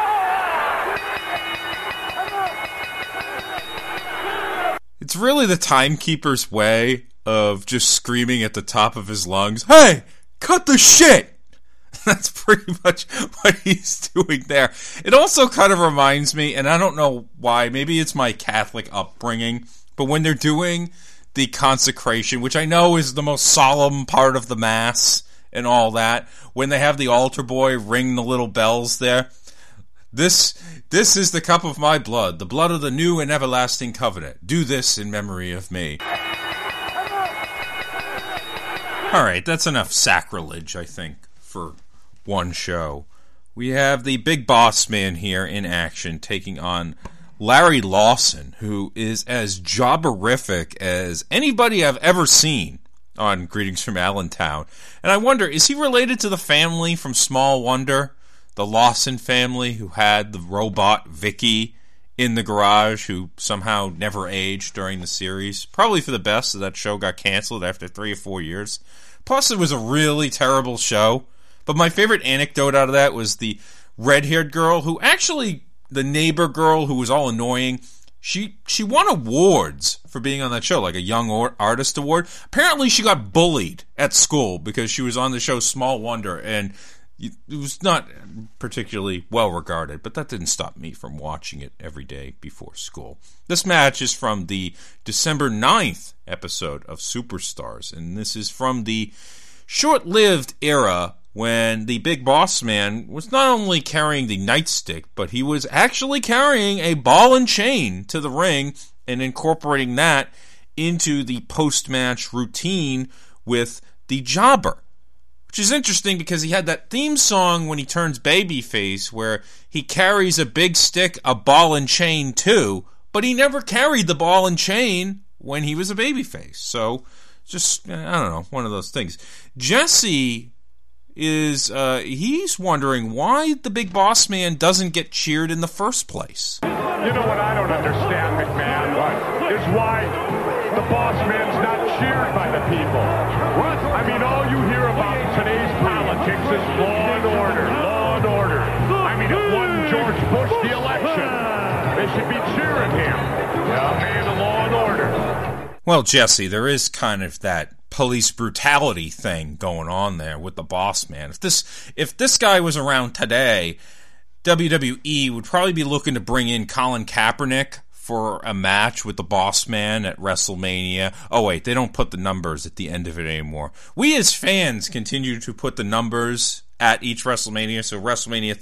It's really the timekeeper's way of just screaming at the top of his lungs, hey, cut the shit! That's pretty much what he's doing there. It also kind of reminds me, and I don't know why, maybe it's my Catholic upbringing, but when they're doing the consecration, which I know is the most solemn part of the Mass and all that, when they have the altar boy ring the little bells there, this is the cup of my blood, the blood of the new and everlasting covenant. Do this in memory of me. All right, that's enough sacrilege, I think, for one show. We have the Big Boss Man here in action, taking on Larry Lawson, who is as jobberific as anybody I've ever seen on Greetings from Allentown. And I wonder, is he related to the family from Small Wonder? The Lawson family who had the robot Vicky in the garage, who somehow never aged during the series. Probably for the best, so that show got canceled after 3 or 4 years. Plus, it was a really terrible show. But my favorite anecdote out of that was the red-haired girl, who actually the neighbor girl who was all annoying, she won awards for being on that show, like a Young Artist Award. Apparently she got bullied at school because she was on the show Small Wonder, and it was not particularly well regarded, but that didn't stop me from watching it every day before school. This match is from the December 9th episode of Superstars, and this is from the short-lived era when the Big Boss Man was not only carrying the nightstick, but he was actually carrying a ball and chain to the ring and incorporating that into the post-match routine with the Jobber. Which is interesting because he had that theme song when he turns babyface where he carries a big stick, a ball and chain too, but he never carried the ball and chain when he was a babyface. So, just, I don't know, one of those things. Jesse is, he's wondering why the Big Boss Man doesn't get cheered in the first place. You know what I don't understand, McMahon, is why the Boss Man's not cheered by the people. What? I mean, all you hear about in today's politics is law and order, law and order. I mean, it won George Bush the election. They should be cheering him. Yeah, man of law and order. Well, Jesse, there is kind of that police brutality thing going on there with the Boss Man. If this guy was around today, WWE would probably be looking to bring in Colin Kaepernick for a match with the Boss Man at WrestleMania. Oh, wait, they don't put the numbers at the end of it anymore. We as fans continue to put the numbers at each WrestleMania, so WrestleMania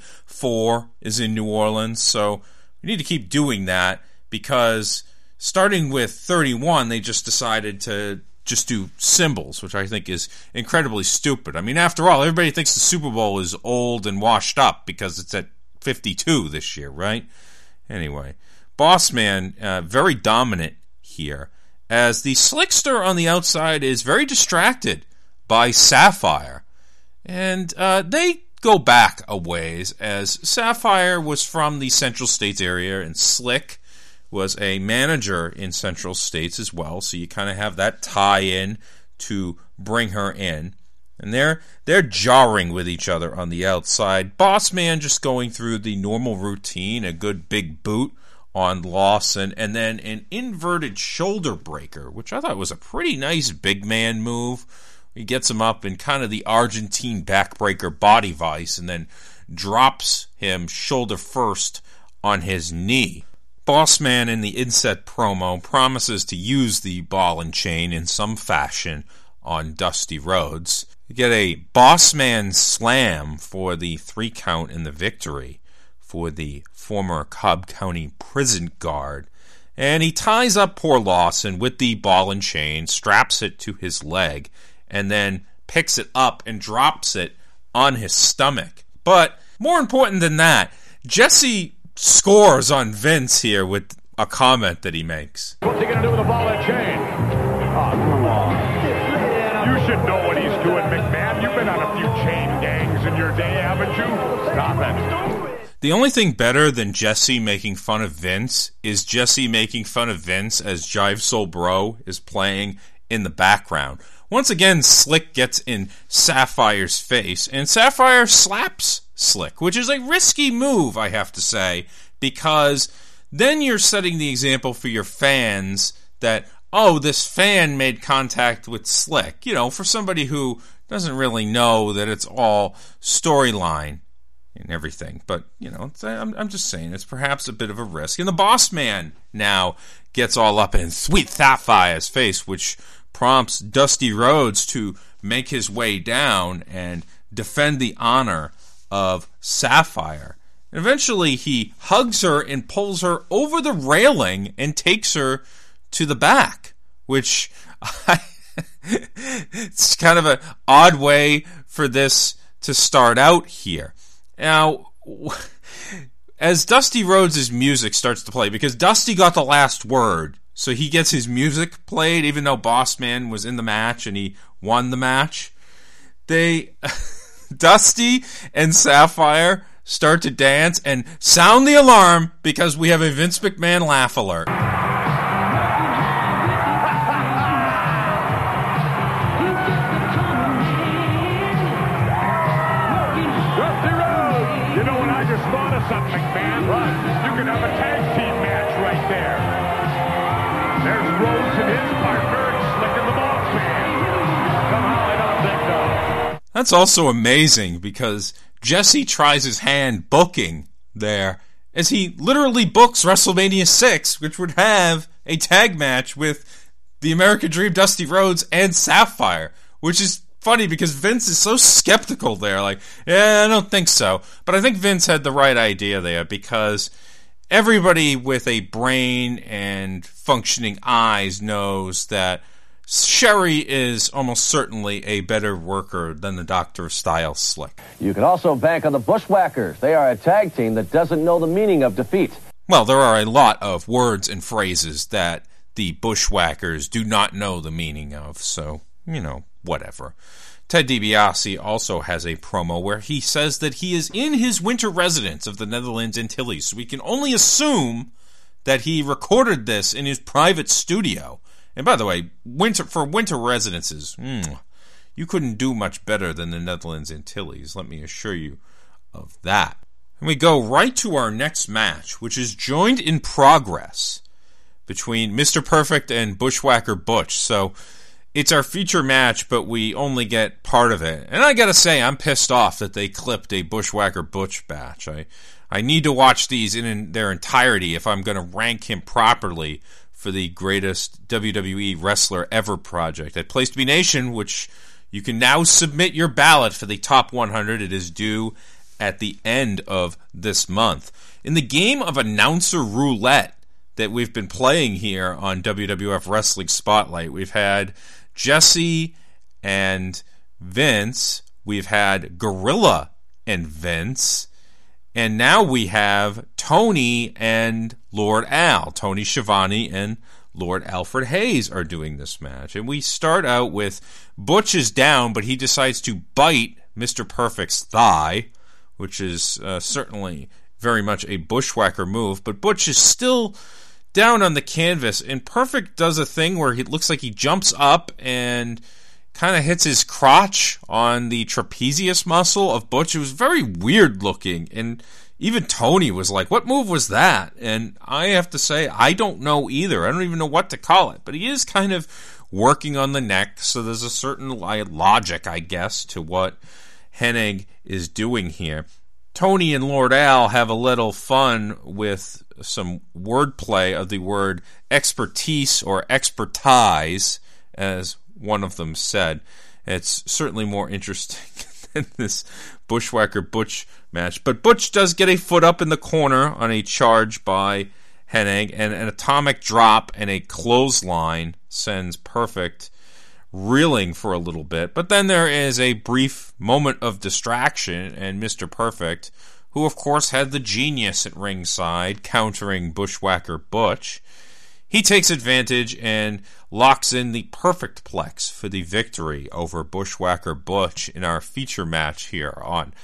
34 is in New Orleans, so we need to keep doing that because starting with 31, they just decided to just do symbols, which I think is incredibly stupid. I mean, after all, everybody thinks the Super Bowl is old and washed up because it's at 52 this year, right? Anyway, Boss Man, very dominant here, as the Slickster on the outside is very distracted by Sapphire. And they go back a ways, as Sapphire was from the Central States area, and Slick was a manager in Central States as well, so you kind of have that tie-in to bring her in. And they're jarring with each other on the outside. Boss Man just going through the normal routine, a good big boot on Lawson, and then an inverted shoulder breaker, which I thought was a pretty nice big man move. He gets him up in kind of the Argentine backbreaker body vice, and then drops him shoulder first on his knee. Boss Man in the inset promo promises to use the ball and chain in some fashion on Dusty Rhodes. You get a Boss Man slam for the 3 count in the victory for the former Cobb County prison guard. And he ties up poor Lawson with the ball and chain, straps it to his leg, and then picks it up and drops it on his stomach. But more important than that, Jesse scores on Vince here with a comment that he makes. What's he going to do with the ball and chain? Oh, come on. You should know what he's doing, McMahon. You've been on a few chain gangs in your day, haven't you? Stop it. The only thing better than Jesse making fun of Vince is Jesse making fun of Vince as Jive Soul Bro is playing in the background. Once again, Slick gets in Sapphire's face, and Sapphire slaps Slick, which is a risky move, I have to say, because then you're setting the example for your fans that, oh, this fan made contact with Slick. You know, for somebody who doesn't really know that it's all storyline and everything. But, you know, I'm just saying, it's perhaps a bit of a risk. And the Boss Man now gets all up in Sweet Sapphire's face, which prompts Dusty Rhodes to make his way down and defend the honor of Sapphire. And eventually he hugs her and pulls her over the railing and takes her to the back, which it's kind of an odd way for this to start out here. Now, as Dusty Rhodes' music starts to play, because Dusty got the last word, so he gets his music played, even though Boss Man was in the match and he won the match. Dusty and Sapphire start to dance and sound the alarm because we have a Vince McMahon laugh alert. Dusty Rhodes! You know what, I just thought of something, McMahon. What? That's also amazing because Jesse tries his hand booking there as he literally books WrestleMania 6, which would have a tag match with the American Dream, Dusty Rhodes, and Sapphire, which is funny because Vince is so skeptical there. Like, yeah, I don't think so. But I think Vince had the right idea there because everybody with a brain and functioning eyes knows that Sherry is almost certainly a better worker than the Dr. Style Slick. You can also bank on the Bushwhackers. They are a tag team that doesn't know the meaning of defeat. Well, there are a lot of words and phrases that the Bushwhackers do not know the meaning of, so, whatever. Ted DiBiase also has a promo where he says that he is in his winter residence of the Netherlands Antilles, so we can only assume that he recorded this in his private studio. And by the way, winter residences, you couldn't do much better than the Netherlands Antilles, let me assure you of that. And we go right to our next match, which is joined in progress between Mr. Perfect and Bushwhacker Butch. So it's our feature match, but we only get part of it. And I gotta say, I'm pissed off that they clipped a Bushwhacker Butch match. I need to watch these in their entirety if I'm going to rank him properly for the greatest WWE wrestler ever project. At Place to Be Nation, which you can now submit your ballot for the top 100. It is due at the end of this month. In the game of announcer roulette that we've been playing here on WWF Wrestling Spotlight, we've had Jesse and Vince, we've had Gorilla and Vince, and now we have Tony and Lord Al. Tony Schiavone and Lord Alfred Hayes are doing this match. And we start out with Butch is down, but he decides to bite Mr. Perfect's thigh, which is certainly very much a Bushwhacker move. But Butch is still down on the canvas, and Perfect does a thing where he looks like he jumps up and kind of hits his crotch on the trapezius muscle of Butch. It was very weird looking, and even Tony was like, what move was that? And I have to say, I don't know either. I don't even know what to call it, but he is kind of working on the neck, so there's a certain logic, I guess, to what Hennig is doing here. Tony and Lord Al have a little fun with some wordplay of the word expertise or expertise, as one of them said. It's certainly more interesting than this Bushwhacker Butch match. But Butch does get a foot up in the corner on a charge by Hennig, and an atomic drop and a clothesline sends Perfect reeling for a little bit. But then there is a brief moment of distraction, and Mr. Perfect, who of course had the genius at ringside countering Bushwhacker Butch, he takes advantage and locks in the Perfect Plex for the victory over Bushwhacker Butch in our feature match here on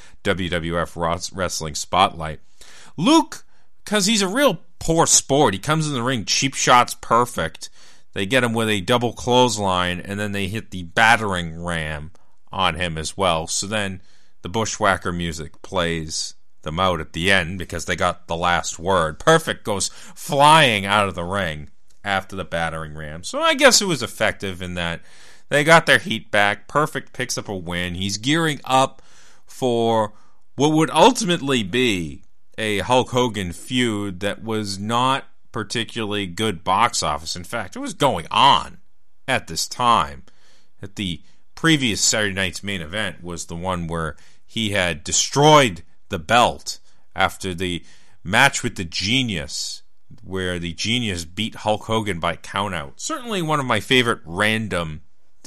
WWF Wrestling Spotlight. Luke, because he's a real poor sport, he comes in the ring, cheap shots Perfect. They get him with a double clothesline, and then they hit the battering ram on him as well. So then the Bushwhacker music plays them out at the end because they got the last word. Perfect goes flying out of the ring after the battering ram. So I guess it was effective in that they got their heat back. Perfect picks up a win. He's gearing up for what would ultimately be a Hulk Hogan feud that was not particularly good box office. In fact, it was going on at this time. At the previous Saturday night's main event was the one where he had destroyed the belt after the match with the Genius, where the Genius beat Hulk Hogan by countout. Certainly one of my favorite random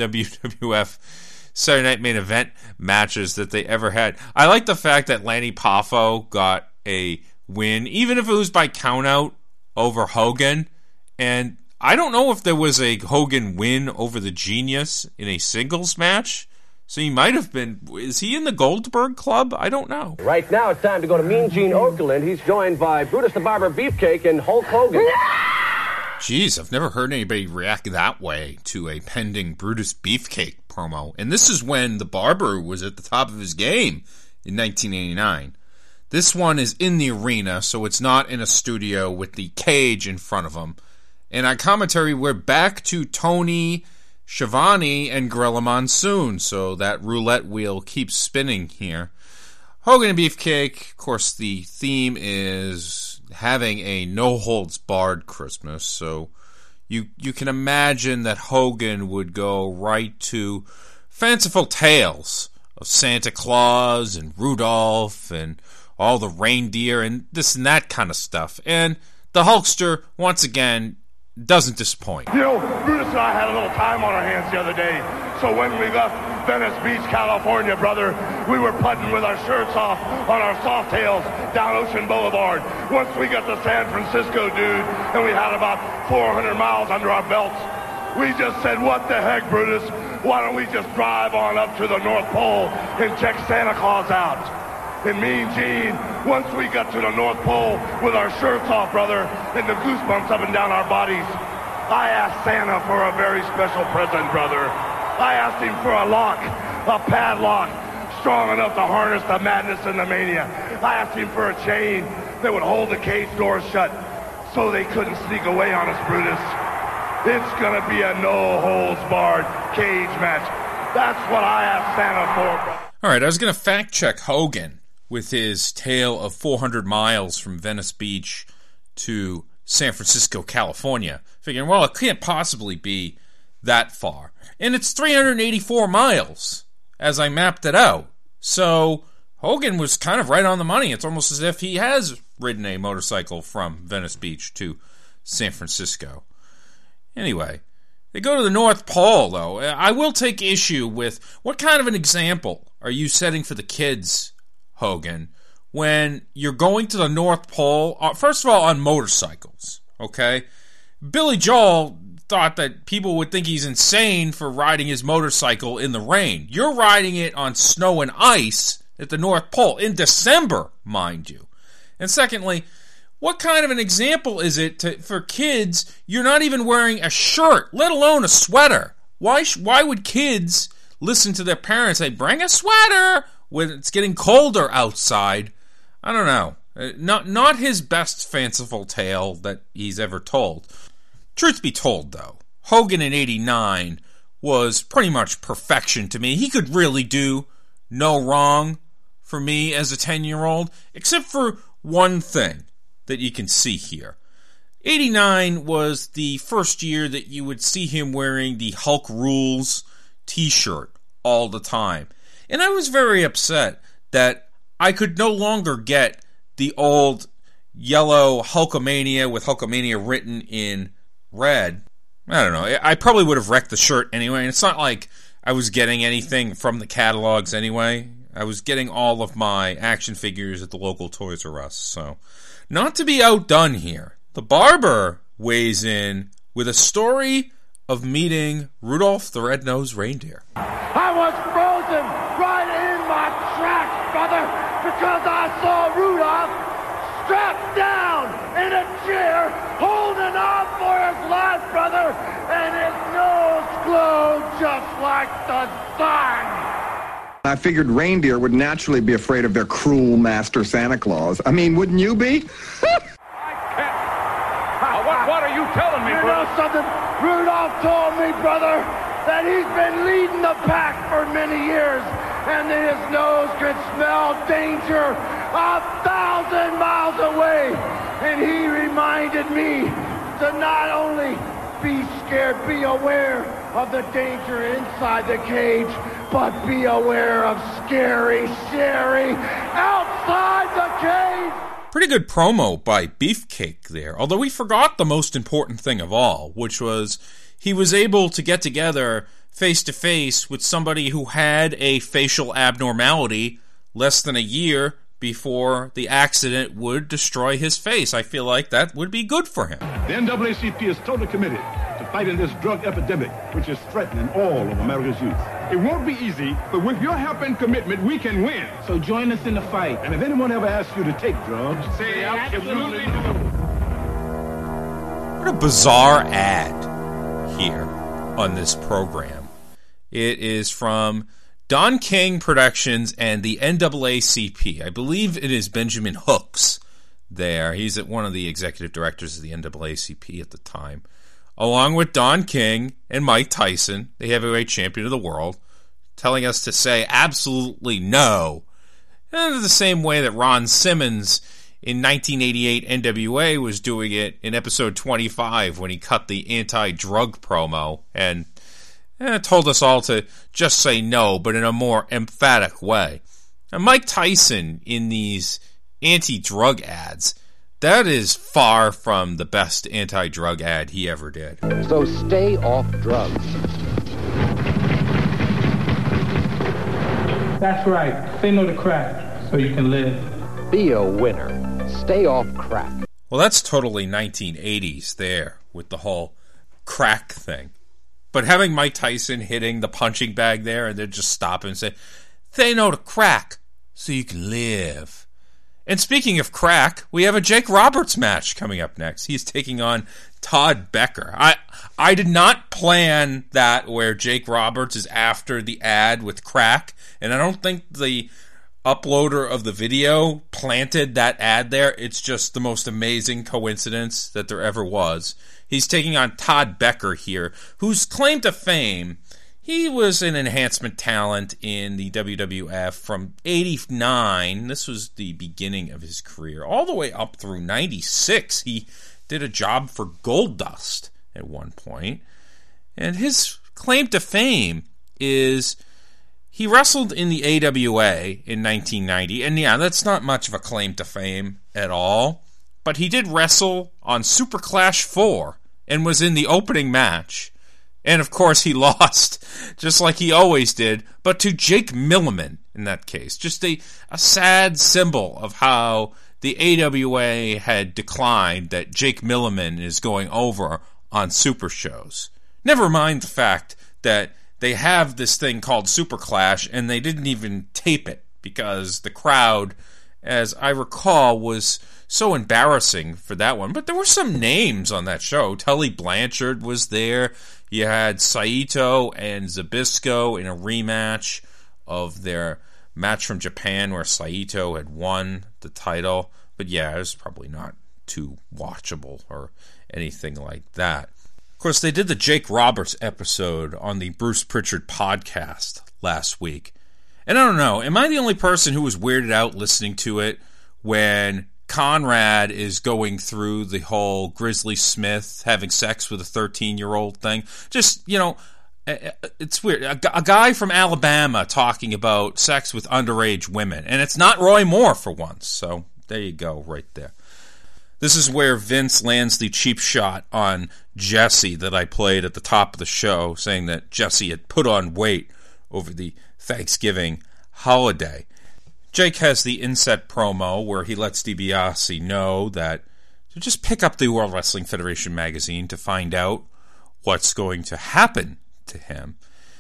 WWF Saturday Night Main Event matches that they ever had. I like the fact that Lanny Poffo got a win, even if it was by countout over Hogan. And I don't know if there was a Hogan win over the Genius in a singles match. So he might have been. Is he in the Goldberg Club? I don't know. Right now it's time to go to Mean Gene Okerlund. He's joined by Brutus the Barber Beefcake and Hulk Hogan. Jeez, I've never heard anybody react that way to a pending Brutus Beefcake promo. And this is when the Barber was at the top of his game in 1989. This one is in the arena, so it's not in a studio with the cage in front of him. And on commentary, we're back to Tony Schiavone and Gorilla Monsoon, so that roulette wheel keeps spinning here. Hogan and Beefcake, of course, the theme is having a no-holds-barred Christmas, so you can imagine that Hogan would go right to fanciful tales of Santa Claus and Rudolph and all the reindeer and this and that kind of stuff. And the Hulkster, once again, doesn't disappoint. You know, Brutus and I had a little time on our hands the other day. So when we left Venice Beach, California, brother, we were putting with our shirts off on our soft tails down Ocean Boulevard. Once we got to San Francisco, dude, and we had about 400 miles under our belts, we just said, what the heck, Brutus? Why don't we just drive on up to the North Pole and check Santa Claus out? And Mean Gene, once we got to the North Pole with our shirts off, brother, and the goosebumps up and down our bodies, I asked Santa for a very special present, brother. I asked him for a lock, a padlock, strong enough to harness the madness and the mania. I asked him for a chain that would hold the cage doors shut so they couldn't sneak away on us, Brutus. It's gonna be a no-holds-barred cage match. That's what I asked Santa for, brother. All right, I was going to fact-check Hogan with his tale of 400 miles from Venice Beach to San Francisco, California, figuring, well, it can't possibly be that far. And it's 384 miles, as I mapped it out. So Hogan was kind of right on the money. It's almost as if he has ridden a motorcycle from Venice Beach to San Francisco. Anyway, they go to the North Pole, though. I will take issue with what kind of an example are you setting for the kids, Hogan, when you're going to the North Pole, first of all, on motorcycles, okay? Billy Joel thought that people would think he's insane for riding his motorcycle in the rain. You're riding it on snow and ice at the North Pole, in December, mind you. And secondly, what kind of an example is it for kids? You're not even wearing a shirt, let alone a sweater. Why would kids listen to their parents say, bring a sweater when it's getting colder outside? I don't know. Not his best fanciful tale that he's ever told. Truth be told, though, Hogan in '89 was pretty much perfection to me. He could really do no wrong for me as a 10-year-old, except for one thing that you can see here. '89 was the first year that you would see him wearing the Hulk Rules t-shirt all the time. And I was very upset that I could no longer get the old yellow Hulkamania with Hulkamania written in red. I don't know. I probably would have wrecked the shirt anyway. And it's not like I was getting anything from the catalogs anyway. I was getting all of my action figures at the local Toys R Us. So, not to be outdone here, the barber weighs in with a story of meeting Rudolph the Red-Nosed Reindeer. I was frozen right in my tracks, brother, because I saw Rudolph strapped down in a chair, holding on for his life, brother, and his nose glowed just like the sun. I figured reindeer would naturally be afraid of their cruel master Santa Claus. I mean, wouldn't you be? What are you telling me, You brother? know something? Rudolph told me, brother, that he's been leading the pack for many years, and that his nose could smell danger 1,000 miles away. And he reminded me to not only be scared, be aware of the danger inside the cage, but be aware of scary Sherry outside the cage. Pretty good promo by Beefcake there, although we forgot the most important thing of all, which was he was able to get together face-to-face with somebody who had a facial abnormality less than a year before the accident would destroy his face. I feel like that would be good for him. The NAACP is totally committed to fighting this drug epidemic, which is threatening all of America's youth. It won't be easy, but with your help and commitment, we can win. So join us in the fight. And if anyone ever asks you to take drugs, say absolutely no. What a bizarre ad here on this program. It is from Don King Productions and the NAACP. I believe it is Benjamin Hooks there. He's one of the executive directors of the NAACP at the time. along with Don King and Mike Tyson, the heavyweight champion of the world, telling us to say absolutely no. And the same way that Ron Simmons in 1988 NWA was doing it in episode 25 when he cut the anti-drug promo and told us all to just say no, but in a more emphatic way. And Mike Tyson in these anti-drug ads, that is far from the best anti-drug ad he ever did. So stay off drugs. That's right. Say no to crack so you can live. Be a winner. Stay off crack. Well, that's totally 1980s there with the whole crack thing. But having Mike Tyson hitting the punching bag there and then just stop and say, say no to crack so you can live. And speaking of crack, we have a Jake Roberts match coming up next. He's taking on Todd Becker. I did not plan that where Jake Roberts is after the ad with crack, and I don't think the uploader of the video planted that ad there. It's just the most amazing coincidence that there ever was. He's taking on Todd Becker here, whose claim to fame, he was an enhancement talent in the WWF from 89. This was the beginning of his career. All the way up through 96, he did a job for Goldust at one point. And his claim to fame is he wrestled in the AWA in 1990. And yeah, that's not much of a claim to fame at all. But he did wrestle on Super Clash 4 and was in the opening match. And, of course, he lost, just like he always did, but to Jake Milliman in that case. Just a sad symbol of how the AWA had declined that Jake Milliman is going over on Super shows. Never mind the fact that they have this thing called Super Clash, and they didn't even tape it because the crowd, as I recall, was so embarrassing for that one. But there were some names on that show. Tully Blanchard was there. You had Saito and Zbyszko in a rematch of their match from Japan where Saito had won the title. But yeah, it was probably not too watchable or anything like that. Of course, they did the Jake Roberts episode on the Bruce Pritchard podcast last week. And I don't know, am I the only person who was weirded out listening to it when Conrad is going through the whole Grizzly Smith having sex with a 13-year-old thing? Just, you know, it's weird. A guy from Alabama talking about sex with underage women. And it's not Roy Moore for once. So there you go, right there. This is where Vince lands the cheap shot on Jesse that I played at the top of the show, saying that Jesse had put on weight over the Thanksgiving holiday. Jake has the inset promo where he lets DiBiase know that to just pick up the World Wrestling Federation magazine to find out what's going to happen to him.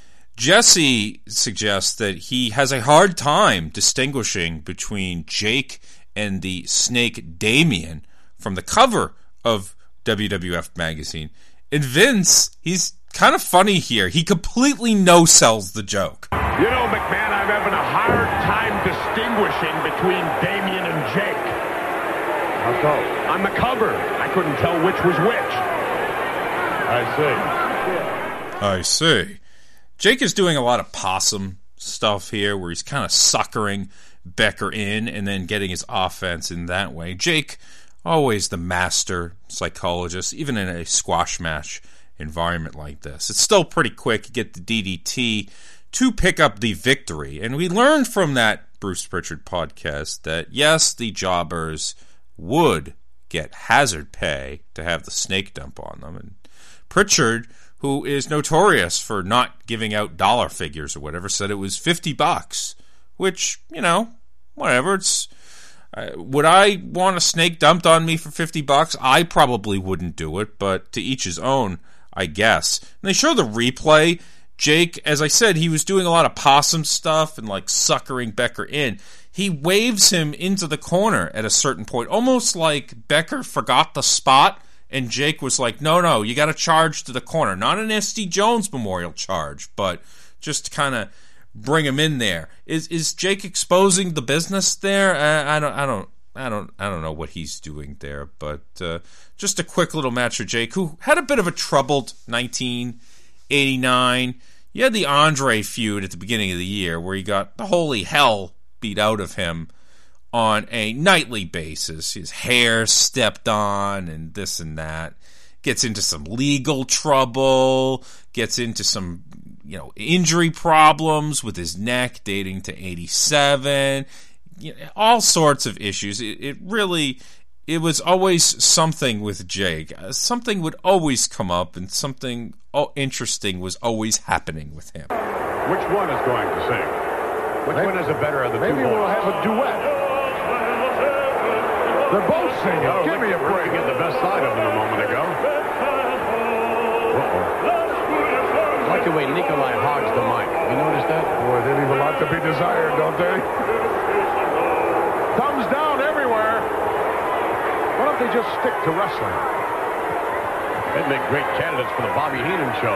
Jesse suggests that he has a hard time distinguishing between Jake and the Snake Damien from the cover of WWF magazine. And Vince, he's kind of funny here. He completely no-sells the joke. You know, McMahon, I'm having a hard time distinguishing between Damien and Jake. How so? On the cover, I couldn't tell which was which. I see. Jake is doing a lot of possum stuff here where he's kind of suckering Becker in and then getting his offense in that way. Jake, always the master psychologist, even in a squash match environment like this. It's still pretty quick. You get the DDT to pick up the victory. And we learned from that Bruce Pritchard podcast that, yes, the jobbers would get hazard pay to have the snake dump on them. And Pritchard, who is notorious for not giving out dollar figures or whatever, said it was $50, which, you know, whatever. It's would I want a snake dumped on me for $50? I probably wouldn't do it, but to each his own, I guess. And they show the replay. Jake, as I said, he was doing a lot of possum stuff and like suckering Becker in. He waves him into the corner at a certain point, almost like Becker forgot the spot, and Jake was like, no, you got to charge to the corner. Not an S.D. Jones memorial charge, but just to kind of bring him in there. Is Jake exposing the business there? I I don't know what he's doing there, but just a quick little match for Jake, who had a bit of a troubled 1989. You had the Andre feud at the beginning of the year where he got the holy hell beat out of him on a nightly basis. His hair stepped on and this and that. Gets into some legal trouble, gets into some, injury problems with his neck dating to 87. All sorts of issues. It was always something with Jake. Something would always come up, and something interesting was always happening with him. Which one is going to sing? Which one is the better of the two boys? Maybe we'll have a duet. They're both singing. Oh, give me a break. Get the best side of them a moment ago. I like the way Nikolai hogs the mic. You notice that? Boy, they leave a lot to be desired, don't they? Thumbs down everywhere. Why don't they just stick to wrestling? They'd make great candidates for the Bobby Heenan show.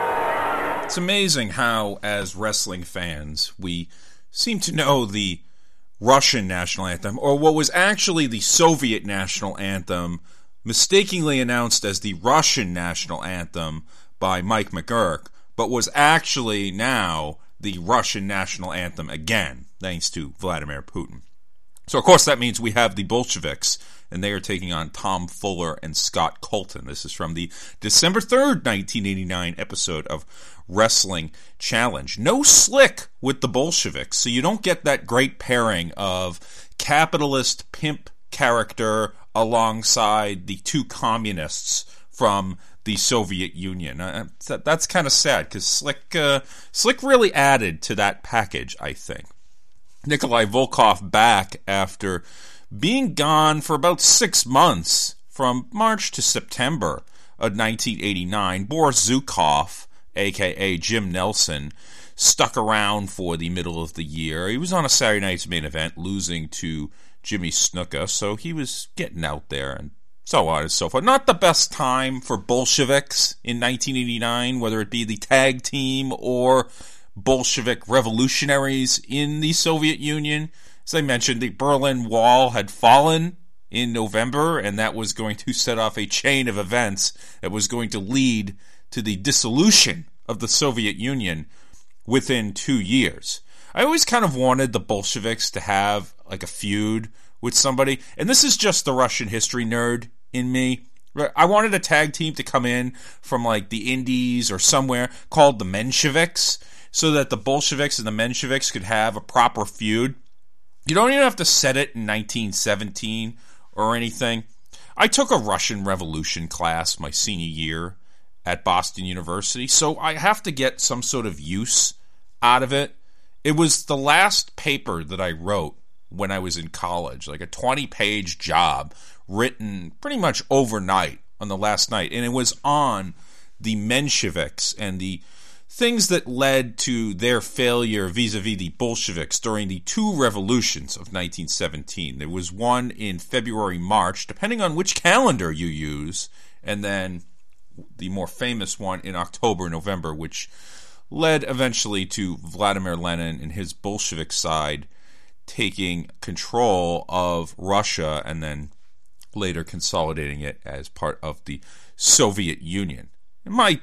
It's amazing how, as wrestling fans, we seem to know the Russian national anthem, or what was actually the Soviet national anthem, mistakenly announced as the Russian national anthem by Mike McGurk, but was actually now the Russian national anthem again, thanks to Vladimir Putin. So, of course, that means we have the Bolsheviks, and they are taking on Tom Fuller and Scott Colton. This is from the December 3rd, 1989 episode of Wrestling Challenge. No Slick with the Bolsheviks, so you don't get that great pairing of capitalist pimp character alongside the two communists from the Soviet Union. That's kind of sad, because Slick really added to that package, I think. Nikolai Volkov back after being gone for about 6 months, from March to September of 1989. Boris Zukov, a.k.a. Jim Nelson, stuck around for the middle of the year. He was on a Saturday Night's Main Event, losing to Jimmy Snuka, so he was getting out there, and so on and so forth. Not the best time for Bolsheviks in 1989, whether it be the tag team or Bolshevik revolutionaries in the Soviet Union. As I mentioned, the Berlin Wall had fallen in November, and that was going to set off a chain of events that was going to lead to the dissolution of the Soviet Union within 2 years. I always kind of wanted the Bolsheviks to have like a feud with somebody, and this is just the Russian history nerd in me. I wanted a tag team to come in from like the Indies or somewhere called the Mensheviks, so that the Bolsheviks and the Mensheviks could have a proper feud. You don't even have to set it in 1917 or anything. I took a Russian Revolution class my senior year at Boston University, so I have to get some sort of use out of it. It was the last paper that I wrote when I was in college, like a 20-page job written pretty much overnight on the last night, and it was on the Mensheviks and the things that led to their failure vis-a-vis the Bolsheviks during the two revolutions of 1917. There was one in February, March, depending on which calendar you use, and then the more famous one in October, November, which led eventually to Vladimir Lenin and his Bolshevik side taking control of Russia and then later consolidating it as part of the Soviet Union. And my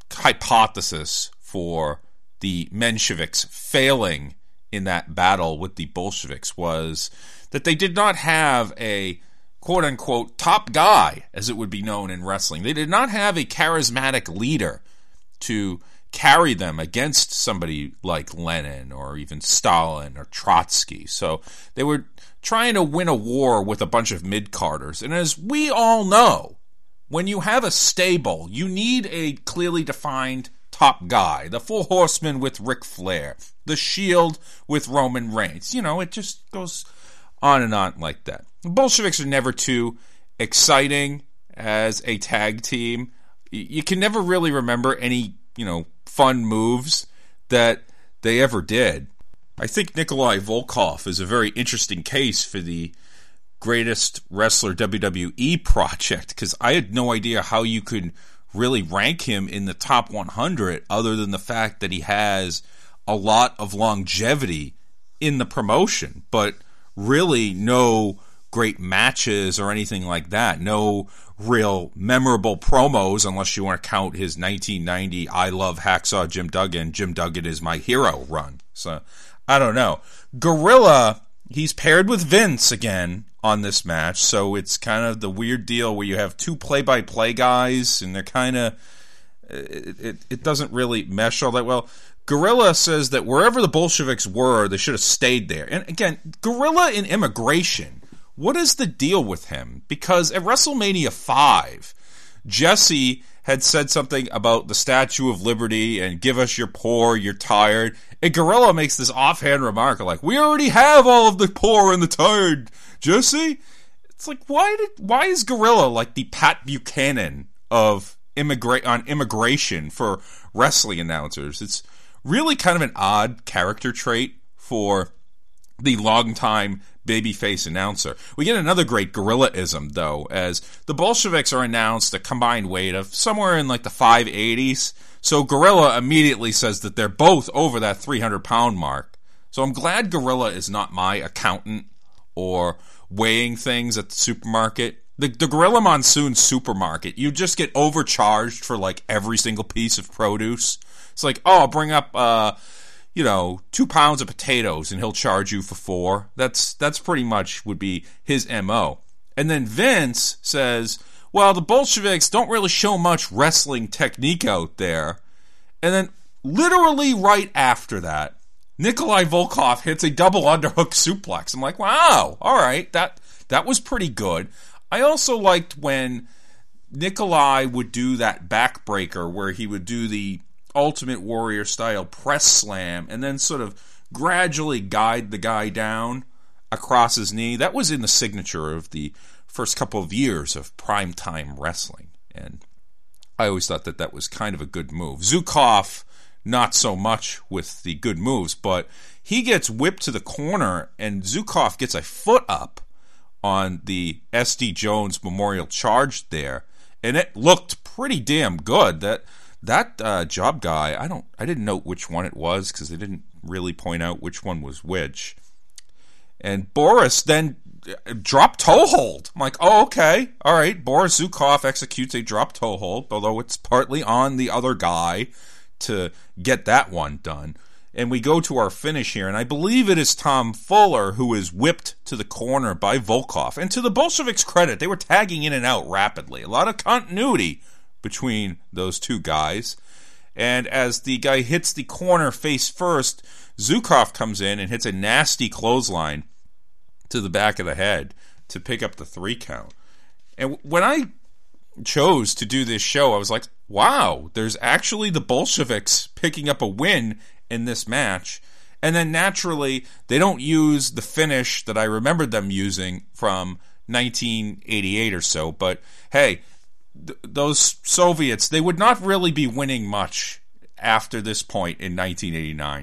hypothesis for the Mensheviks failing in that battle with the Bolsheviks was that they did not have a quote-unquote top guy, as it would be known in wrestling. They did not have a charismatic leader to carry them against somebody like Lenin or even Stalin or Trotsky. So they were trying to win a war with a bunch of mid-carders. And as we all know, when you have a stable, you need a clearly defined top guy. The Four Horsemen with Ric Flair. The Shield with Roman Reigns. You know, it just goes on and on like that. The Bolsheviks are never too exciting as a tag team. You can never really remember any, fun moves that they ever did. I think Nikolai Volkov is a very interesting case for the greatest wrestler WWE project, because I had no idea how you could really rank him in the top 100 other than the fact that he has a lot of longevity in the promotion, but really no great matches or anything like that. No real memorable promos unless you want to count his 1990 I Love Hacksaw Jim Duggan is my hero run. So, I don't know. Gorilla, he's paired with Vince again on this match, so it's kind of the weird deal where you have two play-by-play guys, and they're kind of... It doesn't really mesh all that well. Gorilla says that wherever the Bolsheviks were, they should have stayed there. And again, Gorilla in Immigration, what is the deal with him? Because at WrestleMania 5, Jesse had said something about the Statue of Liberty and give us your poor, you're tired. And Gorilla makes this offhand remark like, we already have all of the poor and the tired, Jesse. It's like, why is Gorilla like the Pat Buchanan of immigration for wrestling announcers? It's really kind of an odd character trait for the longtime babyface announcer. We get another great Gorilla-ism, though, as the Bolsheviks are announced a combined weight of somewhere in like the 580s. So Gorilla immediately says that they're both over that 300-pound mark. So I'm glad Gorilla is not my accountant or weighing things at the supermarket. The Gorilla Monsoon supermarket, you just get overcharged for like every single piece of produce. It's like, oh, I'll bring up 2 pounds of potatoes and he'll charge you for 4. That's pretty much would be his MO. And then Vince says, well, the Bolsheviks don't really show much wrestling technique out there. And then literally right after that, Nikolai Volkov hits a double underhook suplex. I'm like, wow, all right, that was pretty good. I also liked when Nikolai would do that backbreaker where he would do the Ultimate Warrior style press slam and then sort of gradually guide the guy down across his knee. That was in the signature of the first couple of years of primetime wrestling, and I always thought that was kind of a good move. Zukov, not so much with the good moves, but he gets whipped to the corner and Zukov gets a foot up on the SD Jones Memorial Charge there, and it looked pretty damn good. That job guy, I didn't know which one it was because they didn't really point out which one was which. And Boris then dropped toe hold. I'm like, oh, okay, all right. Boris Zukov executes a drop toe hold, although it's partly on the other guy to get that one done. And we go to our finish here, and I believe it is Tom Fuller who is whipped to the corner by Volkov. And to the Bolsheviks' credit, they were tagging in and out rapidly. A lot of continuity between those two guys. And as the guy hits the corner face first, Zukov comes in and hits a nasty clothesline to the back of the head to pick up the 3 count. And when I chose to do this show, I was like, wow, there's actually the Bolsheviks picking up a win in this match. And then naturally, they don't use the finish that I remembered them using from 1988 or so. But hey, those Soviets, they would not really be winning much after this point in 1989.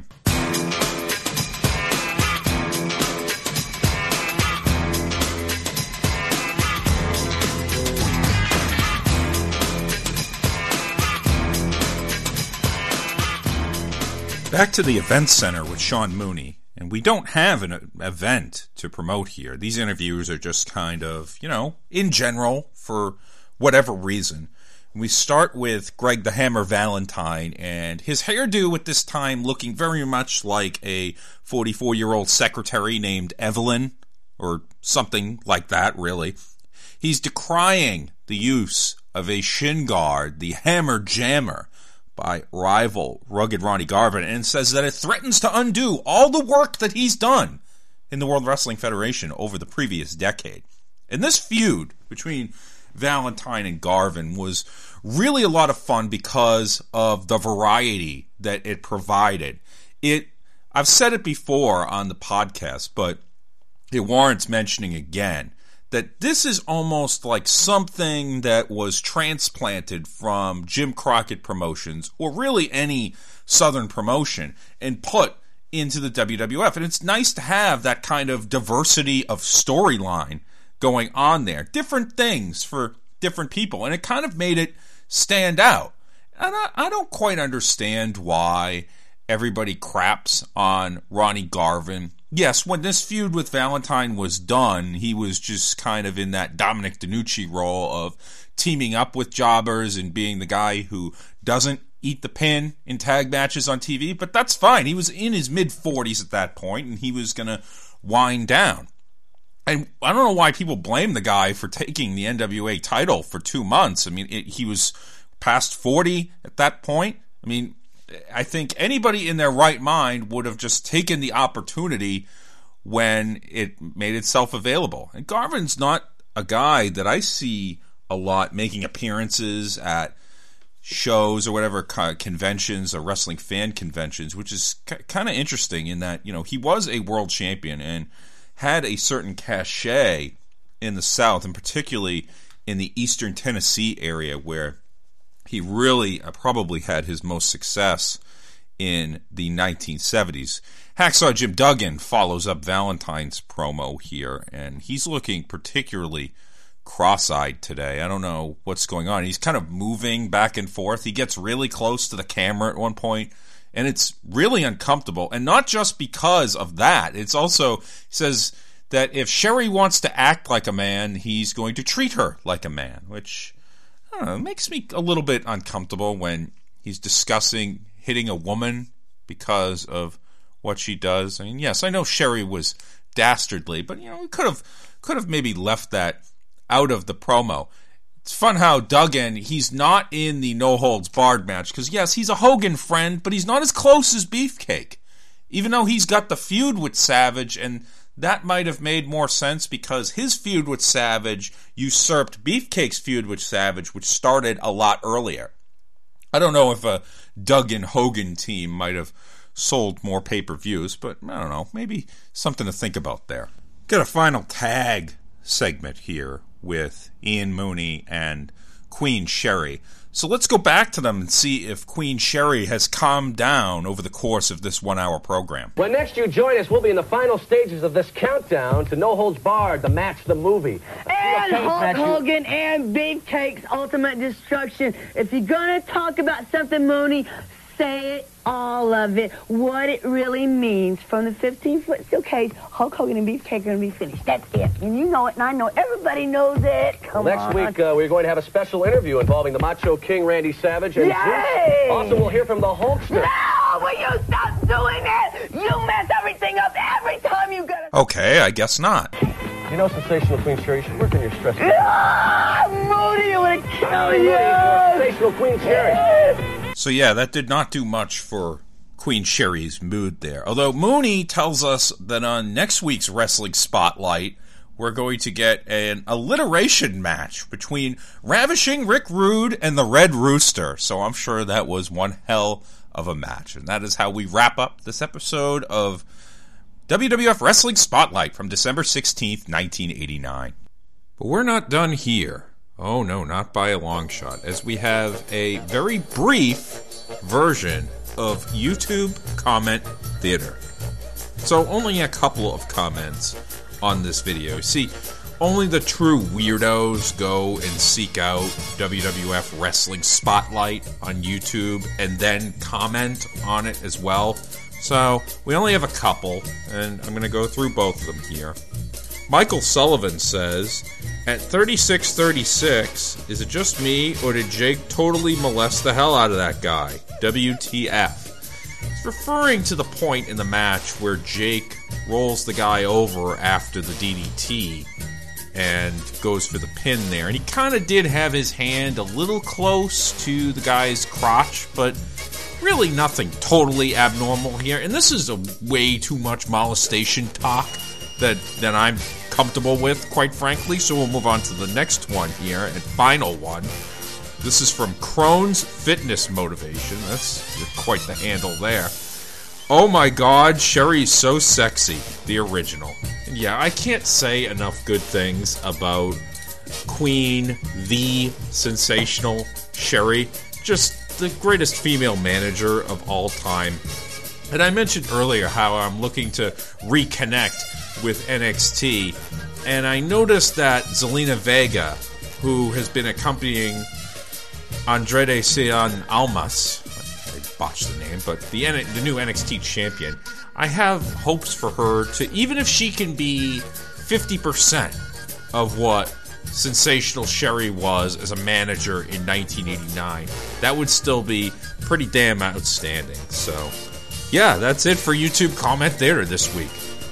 Back to the event center with Sean Mooney, and we don't have an event to promote here. These interviews are just kind of, in general, for whatever reason. We start with Greg the Hammer Valentine, and his hairdo at this time looking very much like a 44-year-old secretary named Evelyn, or something like that, really. He's decrying the use of a shin guard, the Hammer Jammer, by rival Rugged Ronnie Garvin, and says that it threatens to undo all the work that he's done in the World Wrestling Federation over the previous decade. And this feud between Valentine and Garvin was really a lot of fun because of the variety that it provided. I've said it before on the podcast, but it warrants mentioning again, that this is almost like something that was transplanted from Jim Crockett Promotions, or really any Southern promotion, and put into the WWF. And it's nice to have that kind of diversity of storyline going on there. Different things for different people. And it kind of made it stand out. And I don't quite understand why everybody craps on Ronnie Garvin yes, when this feud with Valentine was done, he was just kind of in that Dominic DeNucci role of teaming up with jobbers and being the guy who doesn't eat the pin in tag matches on TV, but that's fine. He was in his mid-40s at that point, and he was going to wind down. And I don't know why people blame the guy for taking the NWA title for 2 months. I mean, he was past 40 at that point. I mean, I think anybody in their right mind would have just taken the opportunity when it made itself available. And Garvin's not a guy that I see a lot making appearances at shows or whatever, conventions or wrestling fan conventions, which is kind of interesting in that, he was a world champion and had a certain cachet in the South, and particularly in the Eastern Tennessee area, where he really probably had his most success in the 1970s. Hacksaw Jim Duggan follows up Valentine's promo here, and he's looking particularly cross-eyed today. I don't know what's going on. He's kind of moving back and forth. He gets really close to the camera at one point, and it's really uncomfortable. And not just because of that. It's also, he says that if Sherry wants to act like a man, he's going to treat her like a man, which, I don't know, makes me a little bit uncomfortable when he's discussing hitting a woman because of what she does. I mean, yes, I know Sherry was dastardly, but, we could have maybe left that out of the promo. It's fun how Duggan, he's not in the No Holds Barred match, because yes, he's a Hogan friend, but he's not as close as Beefcake, even though he's got the feud with Savage, and that might have made more sense because his feud with Savage usurped Beefcake's feud with Savage, which started a lot earlier. I don't know if a Duggan-Hogan team might have sold more pay-per-views, but I don't know, maybe something to think about there. Got a final tag segment here with Ian Mooney and Queen Sherry. So let's go back to them and see if Queen Sherry has calmed down over the course of this 1 hour program. When next you join us, we'll be in the final stages of this countdown to No Holds Barred, the match, the movie. And Hulk Hogan and Beefcake's Ultimate Destruction. If you're going to talk about something, Mooney, say it, all of it, what it really means. From the 15-foot steel cage, Hulk Hogan and Beefcake are going to be finished. That's it. And you know it, and I know it. Everybody knows it. Come on. Next week, we're going to have a special interview involving the Macho King, Randy Savage, and Yay! Also, we'll hear from the Hulkster. No! Will you stop doing that? You mess everything up every time you get it. Okay, I guess not. You know, Sensational Queen Sherry, you should work on your stress. Moody, I want to kill you. Sensational Queen Sherry. So yeah, that did not do much for Queen Sherry's mood there. Although Mooney tells us that on next week's Wrestling Spotlight, we're going to get an alliteration match between Ravishing Rick Rude and the Red Rooster. So I'm sure that was one hell of a match. And that is how we wrap up this episode of WWF Wrestling Spotlight from December 16th, 1989. But we're not done here. Oh no, not by a long shot, as we have a very brief version of YouTube Comment Theater. So only a couple of comments on this video. See, only the true weirdos go and seek out WWF Wrestling Spotlight on YouTube and then comment on it as well. So we only have a couple, and I'm going to go through both of them here. Michael Sullivan says, at 36:36, is it just me, or did Jake totally molest the hell out of that guy? WTF. He's referring to the point in the match where Jake rolls the guy over after the DDT and goes for the pin there. And he kind of did have his hand a little close to the guy's crotch, but really nothing totally abnormal here. And this is a way too much molestation talk that I'm comfortable with, quite frankly. So we'll move on to the next one here, and final one. This is from Crohn's Fitness Motivation. That's quite the handle there. Oh my god, Sherry's so sexy. The original. And yeah, I can't say enough good things about Queen, the sensational Sherry. Just the greatest female manager of all time. And I mentioned earlier how I'm looking to reconnect with NXT, and I noticed that Zelina Vega, who has been accompanying Andrade Cien Almas, I botched the name, but the new NXT champion, I have hopes for her to, even if she can be 50% of what Sensational Sherry was as a manager in 1989, that would still be pretty damn outstanding. So, yeah, that's it for YouTube Comment Theater this week.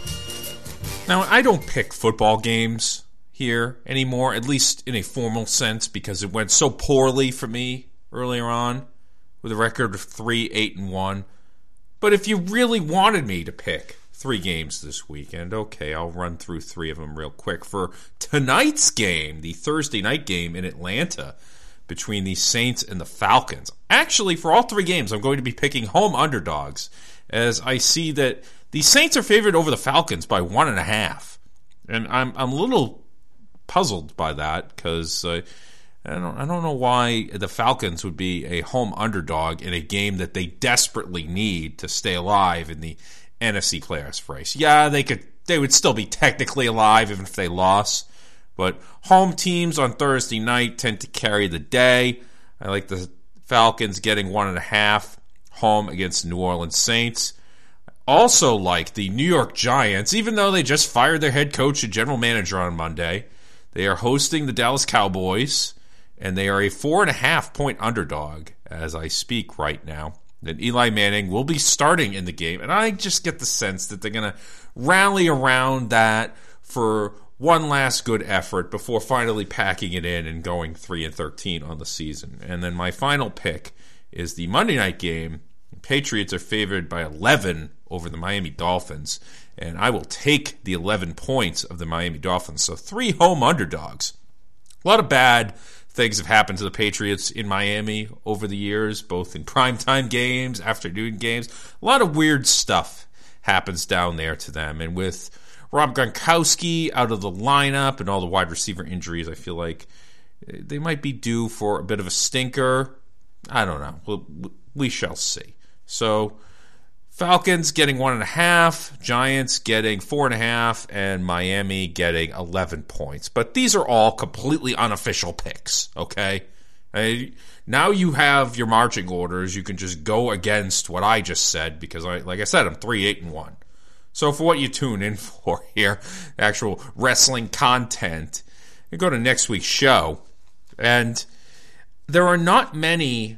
Now, I don't pick football games here anymore, at least in a formal sense, because it went so poorly for me earlier on with a record of 3-8-1. But if you really wanted me to pick 3 games this weekend, okay, I'll run through 3 of them real quick. For tonight's game, the Thursday night game in Atlanta between the Saints and the Falcons. Actually, for all 3 games, I'm going to be picking home underdogs, as I see that the Saints are favored over the Falcons by 1.5. And I'm a little puzzled by that, because I don't know why the Falcons would be a home underdog in a game that they desperately need to stay alive in the NFC playoffs race. Yeah, they would still be technically alive even if they lost, but home teams on Thursday night tend to carry the day. I like the Falcons getting 1.5 home against the New Orleans Saints. Also like the New York Giants, even though they just fired their head coach and general manager on Monday. They are hosting the Dallas Cowboys, and they are a 4.5-point underdog as I speak right now. That Eli Manning will be starting in the game, and I just get the sense that they're going to rally around that for one last good effort before finally packing it in and going 3-13 on the season. And then my final pick is the Monday night game. The Patriots are favored by 11 over the Miami Dolphins, and I will take the 11 points of the Miami Dolphins. So 3 home underdogs. A lot of bad things have happened to the Patriots in Miami over the years, both in primetime games, afternoon games. A lot of weird stuff happens down there to them. And with Rob Gronkowski out of the lineup and all the wide receiver injuries, I feel like they might be due for a bit of a stinker. I don't know. We shall see. So Falcons getting 1.5, Giants getting 4.5, and Miami getting 11 points. But these are all completely unofficial picks, okay? Now you have your marching orders. You can just go against what I just said because, like I said, I'm 3-8-1. So for what you tune in for here, actual wrestling content, you go to next week's show, and there are not many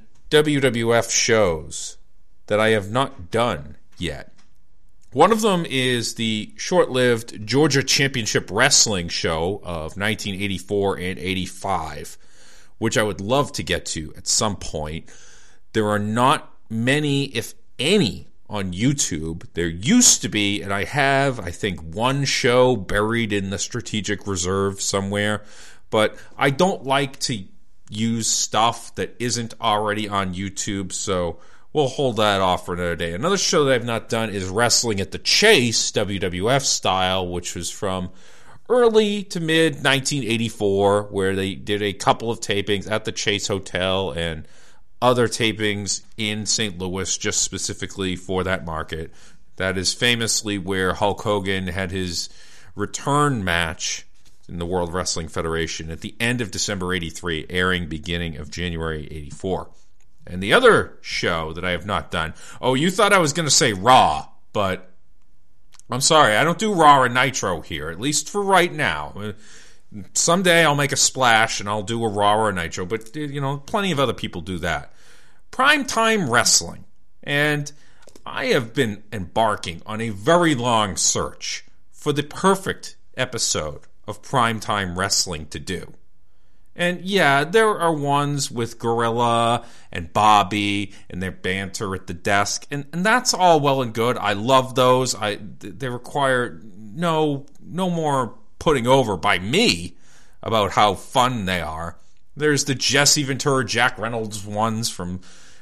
WWF shows that I have not done yet. One of them is the short-lived Georgia Championship Wrestling show of 1984 and 85, which I would love to get to at some point. There are not many, if any, on YouTube. There used to be, and I have, I think, one show buried in the strategic reserve somewhere, but I don't like to use stuff that isn't already on YouTube, so we'll hold that off for another day. Another show that I've not done is Wrestling at the Chase, WWF style, which was from early to mid 1984, where they did a couple of tapings at the Chase Hotel and other tapings in St. Louis just specifically for that market. That is famously where Hulk Hogan had his return match in the World Wrestling Federation at the end of December 83, airing beginning of January 84. And the other show that I have not done, you thought I was going to say Raw, but I'm sorry, I don't do Raw or Nitro here, at least for right now. Someday I'll make a splash and I'll do a Raw or a Nitro, but plenty of other people do that. Primetime Wrestling. And I have been embarking on a very long search for the perfect episode of Primetime Wrestling to do. And yeah, there are ones with Gorilla and Bobby and their banter at the desk, and that's all well and good. I love those. They require no more putting over by me about how fun they are. There's the Jesse Ventura, Jack Reynolds ones from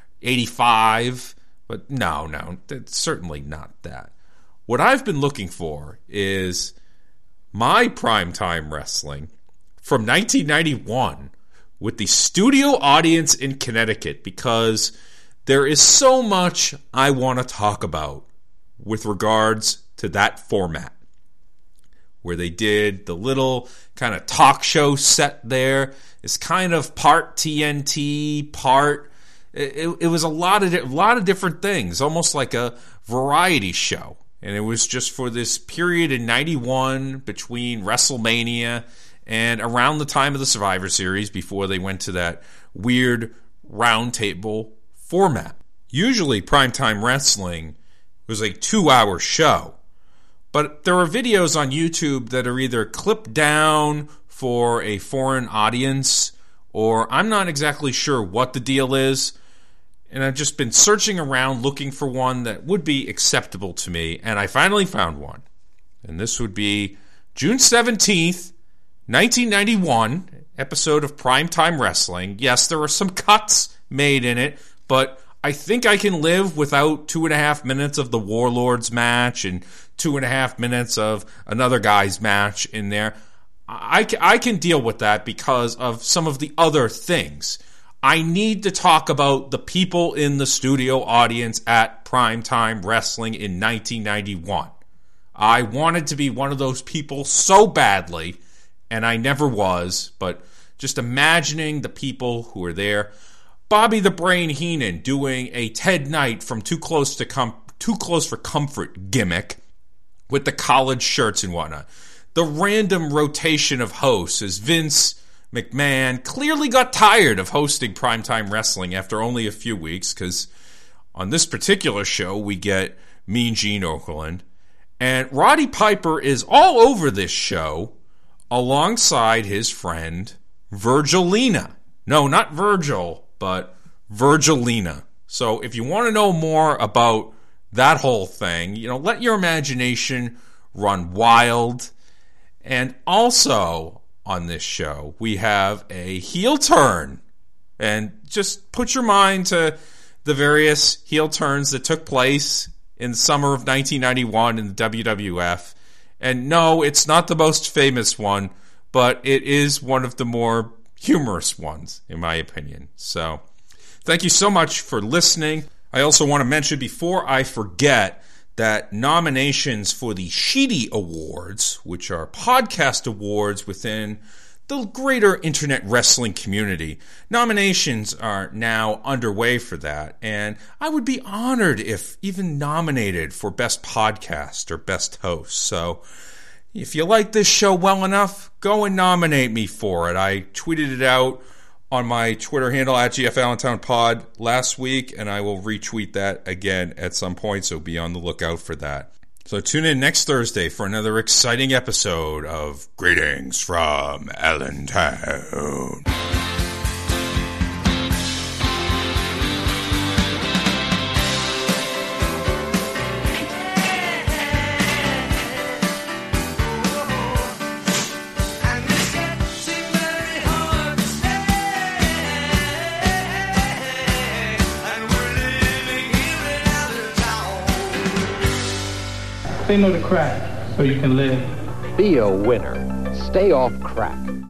85, but no, it's certainly not that. What I've been looking for is my Primetime Wrestling from 1991 with the studio audience in Connecticut, because there is so much I want to talk about with regards to that format, where they did the little kind of talk show set there. It's kind of part TNT, part... It was a lot of different things, almost like a variety show And it was just for this period in 91 between WrestleMania and around the time of the Survivor Series before they went to that weird roundtable format. Usually Primetime Wrestling was a 2-hour show. But there are videos on YouTube that are either clipped down for a foreign audience, or I'm not exactly sure what the deal is. And I've just been searching around looking for one that would be acceptable to me, and I finally found one. And this would be June 17th, 1991, episode of Primetime Wrestling. Yes, there are some cuts made in it, but I think I can live without 2.5 minutes of the Warlords match and 2.5 minutes of another guy's match in there. I can deal with that because of some of the other things. I need to talk about the people in the studio audience at Primetime Wrestling in 1991. I wanted to be one of those people so badly, and I never was, but just imagining the people who were there. Bobby the Brain Heenan doing a Ted Knight from Too Close for Comfort gimmick with the collared shirts and whatnot. The random rotation of hosts as Vince McMahon clearly got tired of hosting Primetime Wrestling after only a few weeks, because on this particular show we get Mean Gene Okerlund. And Roddy Piper is all over this show alongside his friend Virgilina. No, not Virgil, but Virgilina. So if you want to know more about that whole thing, let your imagination run wild. And also on this show, we have a heel turn. And just put your mind to the various heel turns that took place in the summer of 1991 in the WWF. And no, it's not the most famous one, but it is one of the more humorous ones, in my opinion. So, thank you so much for listening. I also want to mention, before I forget, that nominations for the Sheedy Awards, which are podcast awards within the greater internet wrestling community, nominations are now underway for that, and I would be honored if even nominated for Best Podcast or Best Host. So if you like this show well enough, go and nominate me for it. I tweeted it out on my Twitter handle at GFAllentownPod last week, and I will retweet that again at some point, so be on the lookout for that. So tune in next Thursday for another exciting episode of Greetings from Allentown. They know the crack, so you can live. Be a winner. Stay off crack.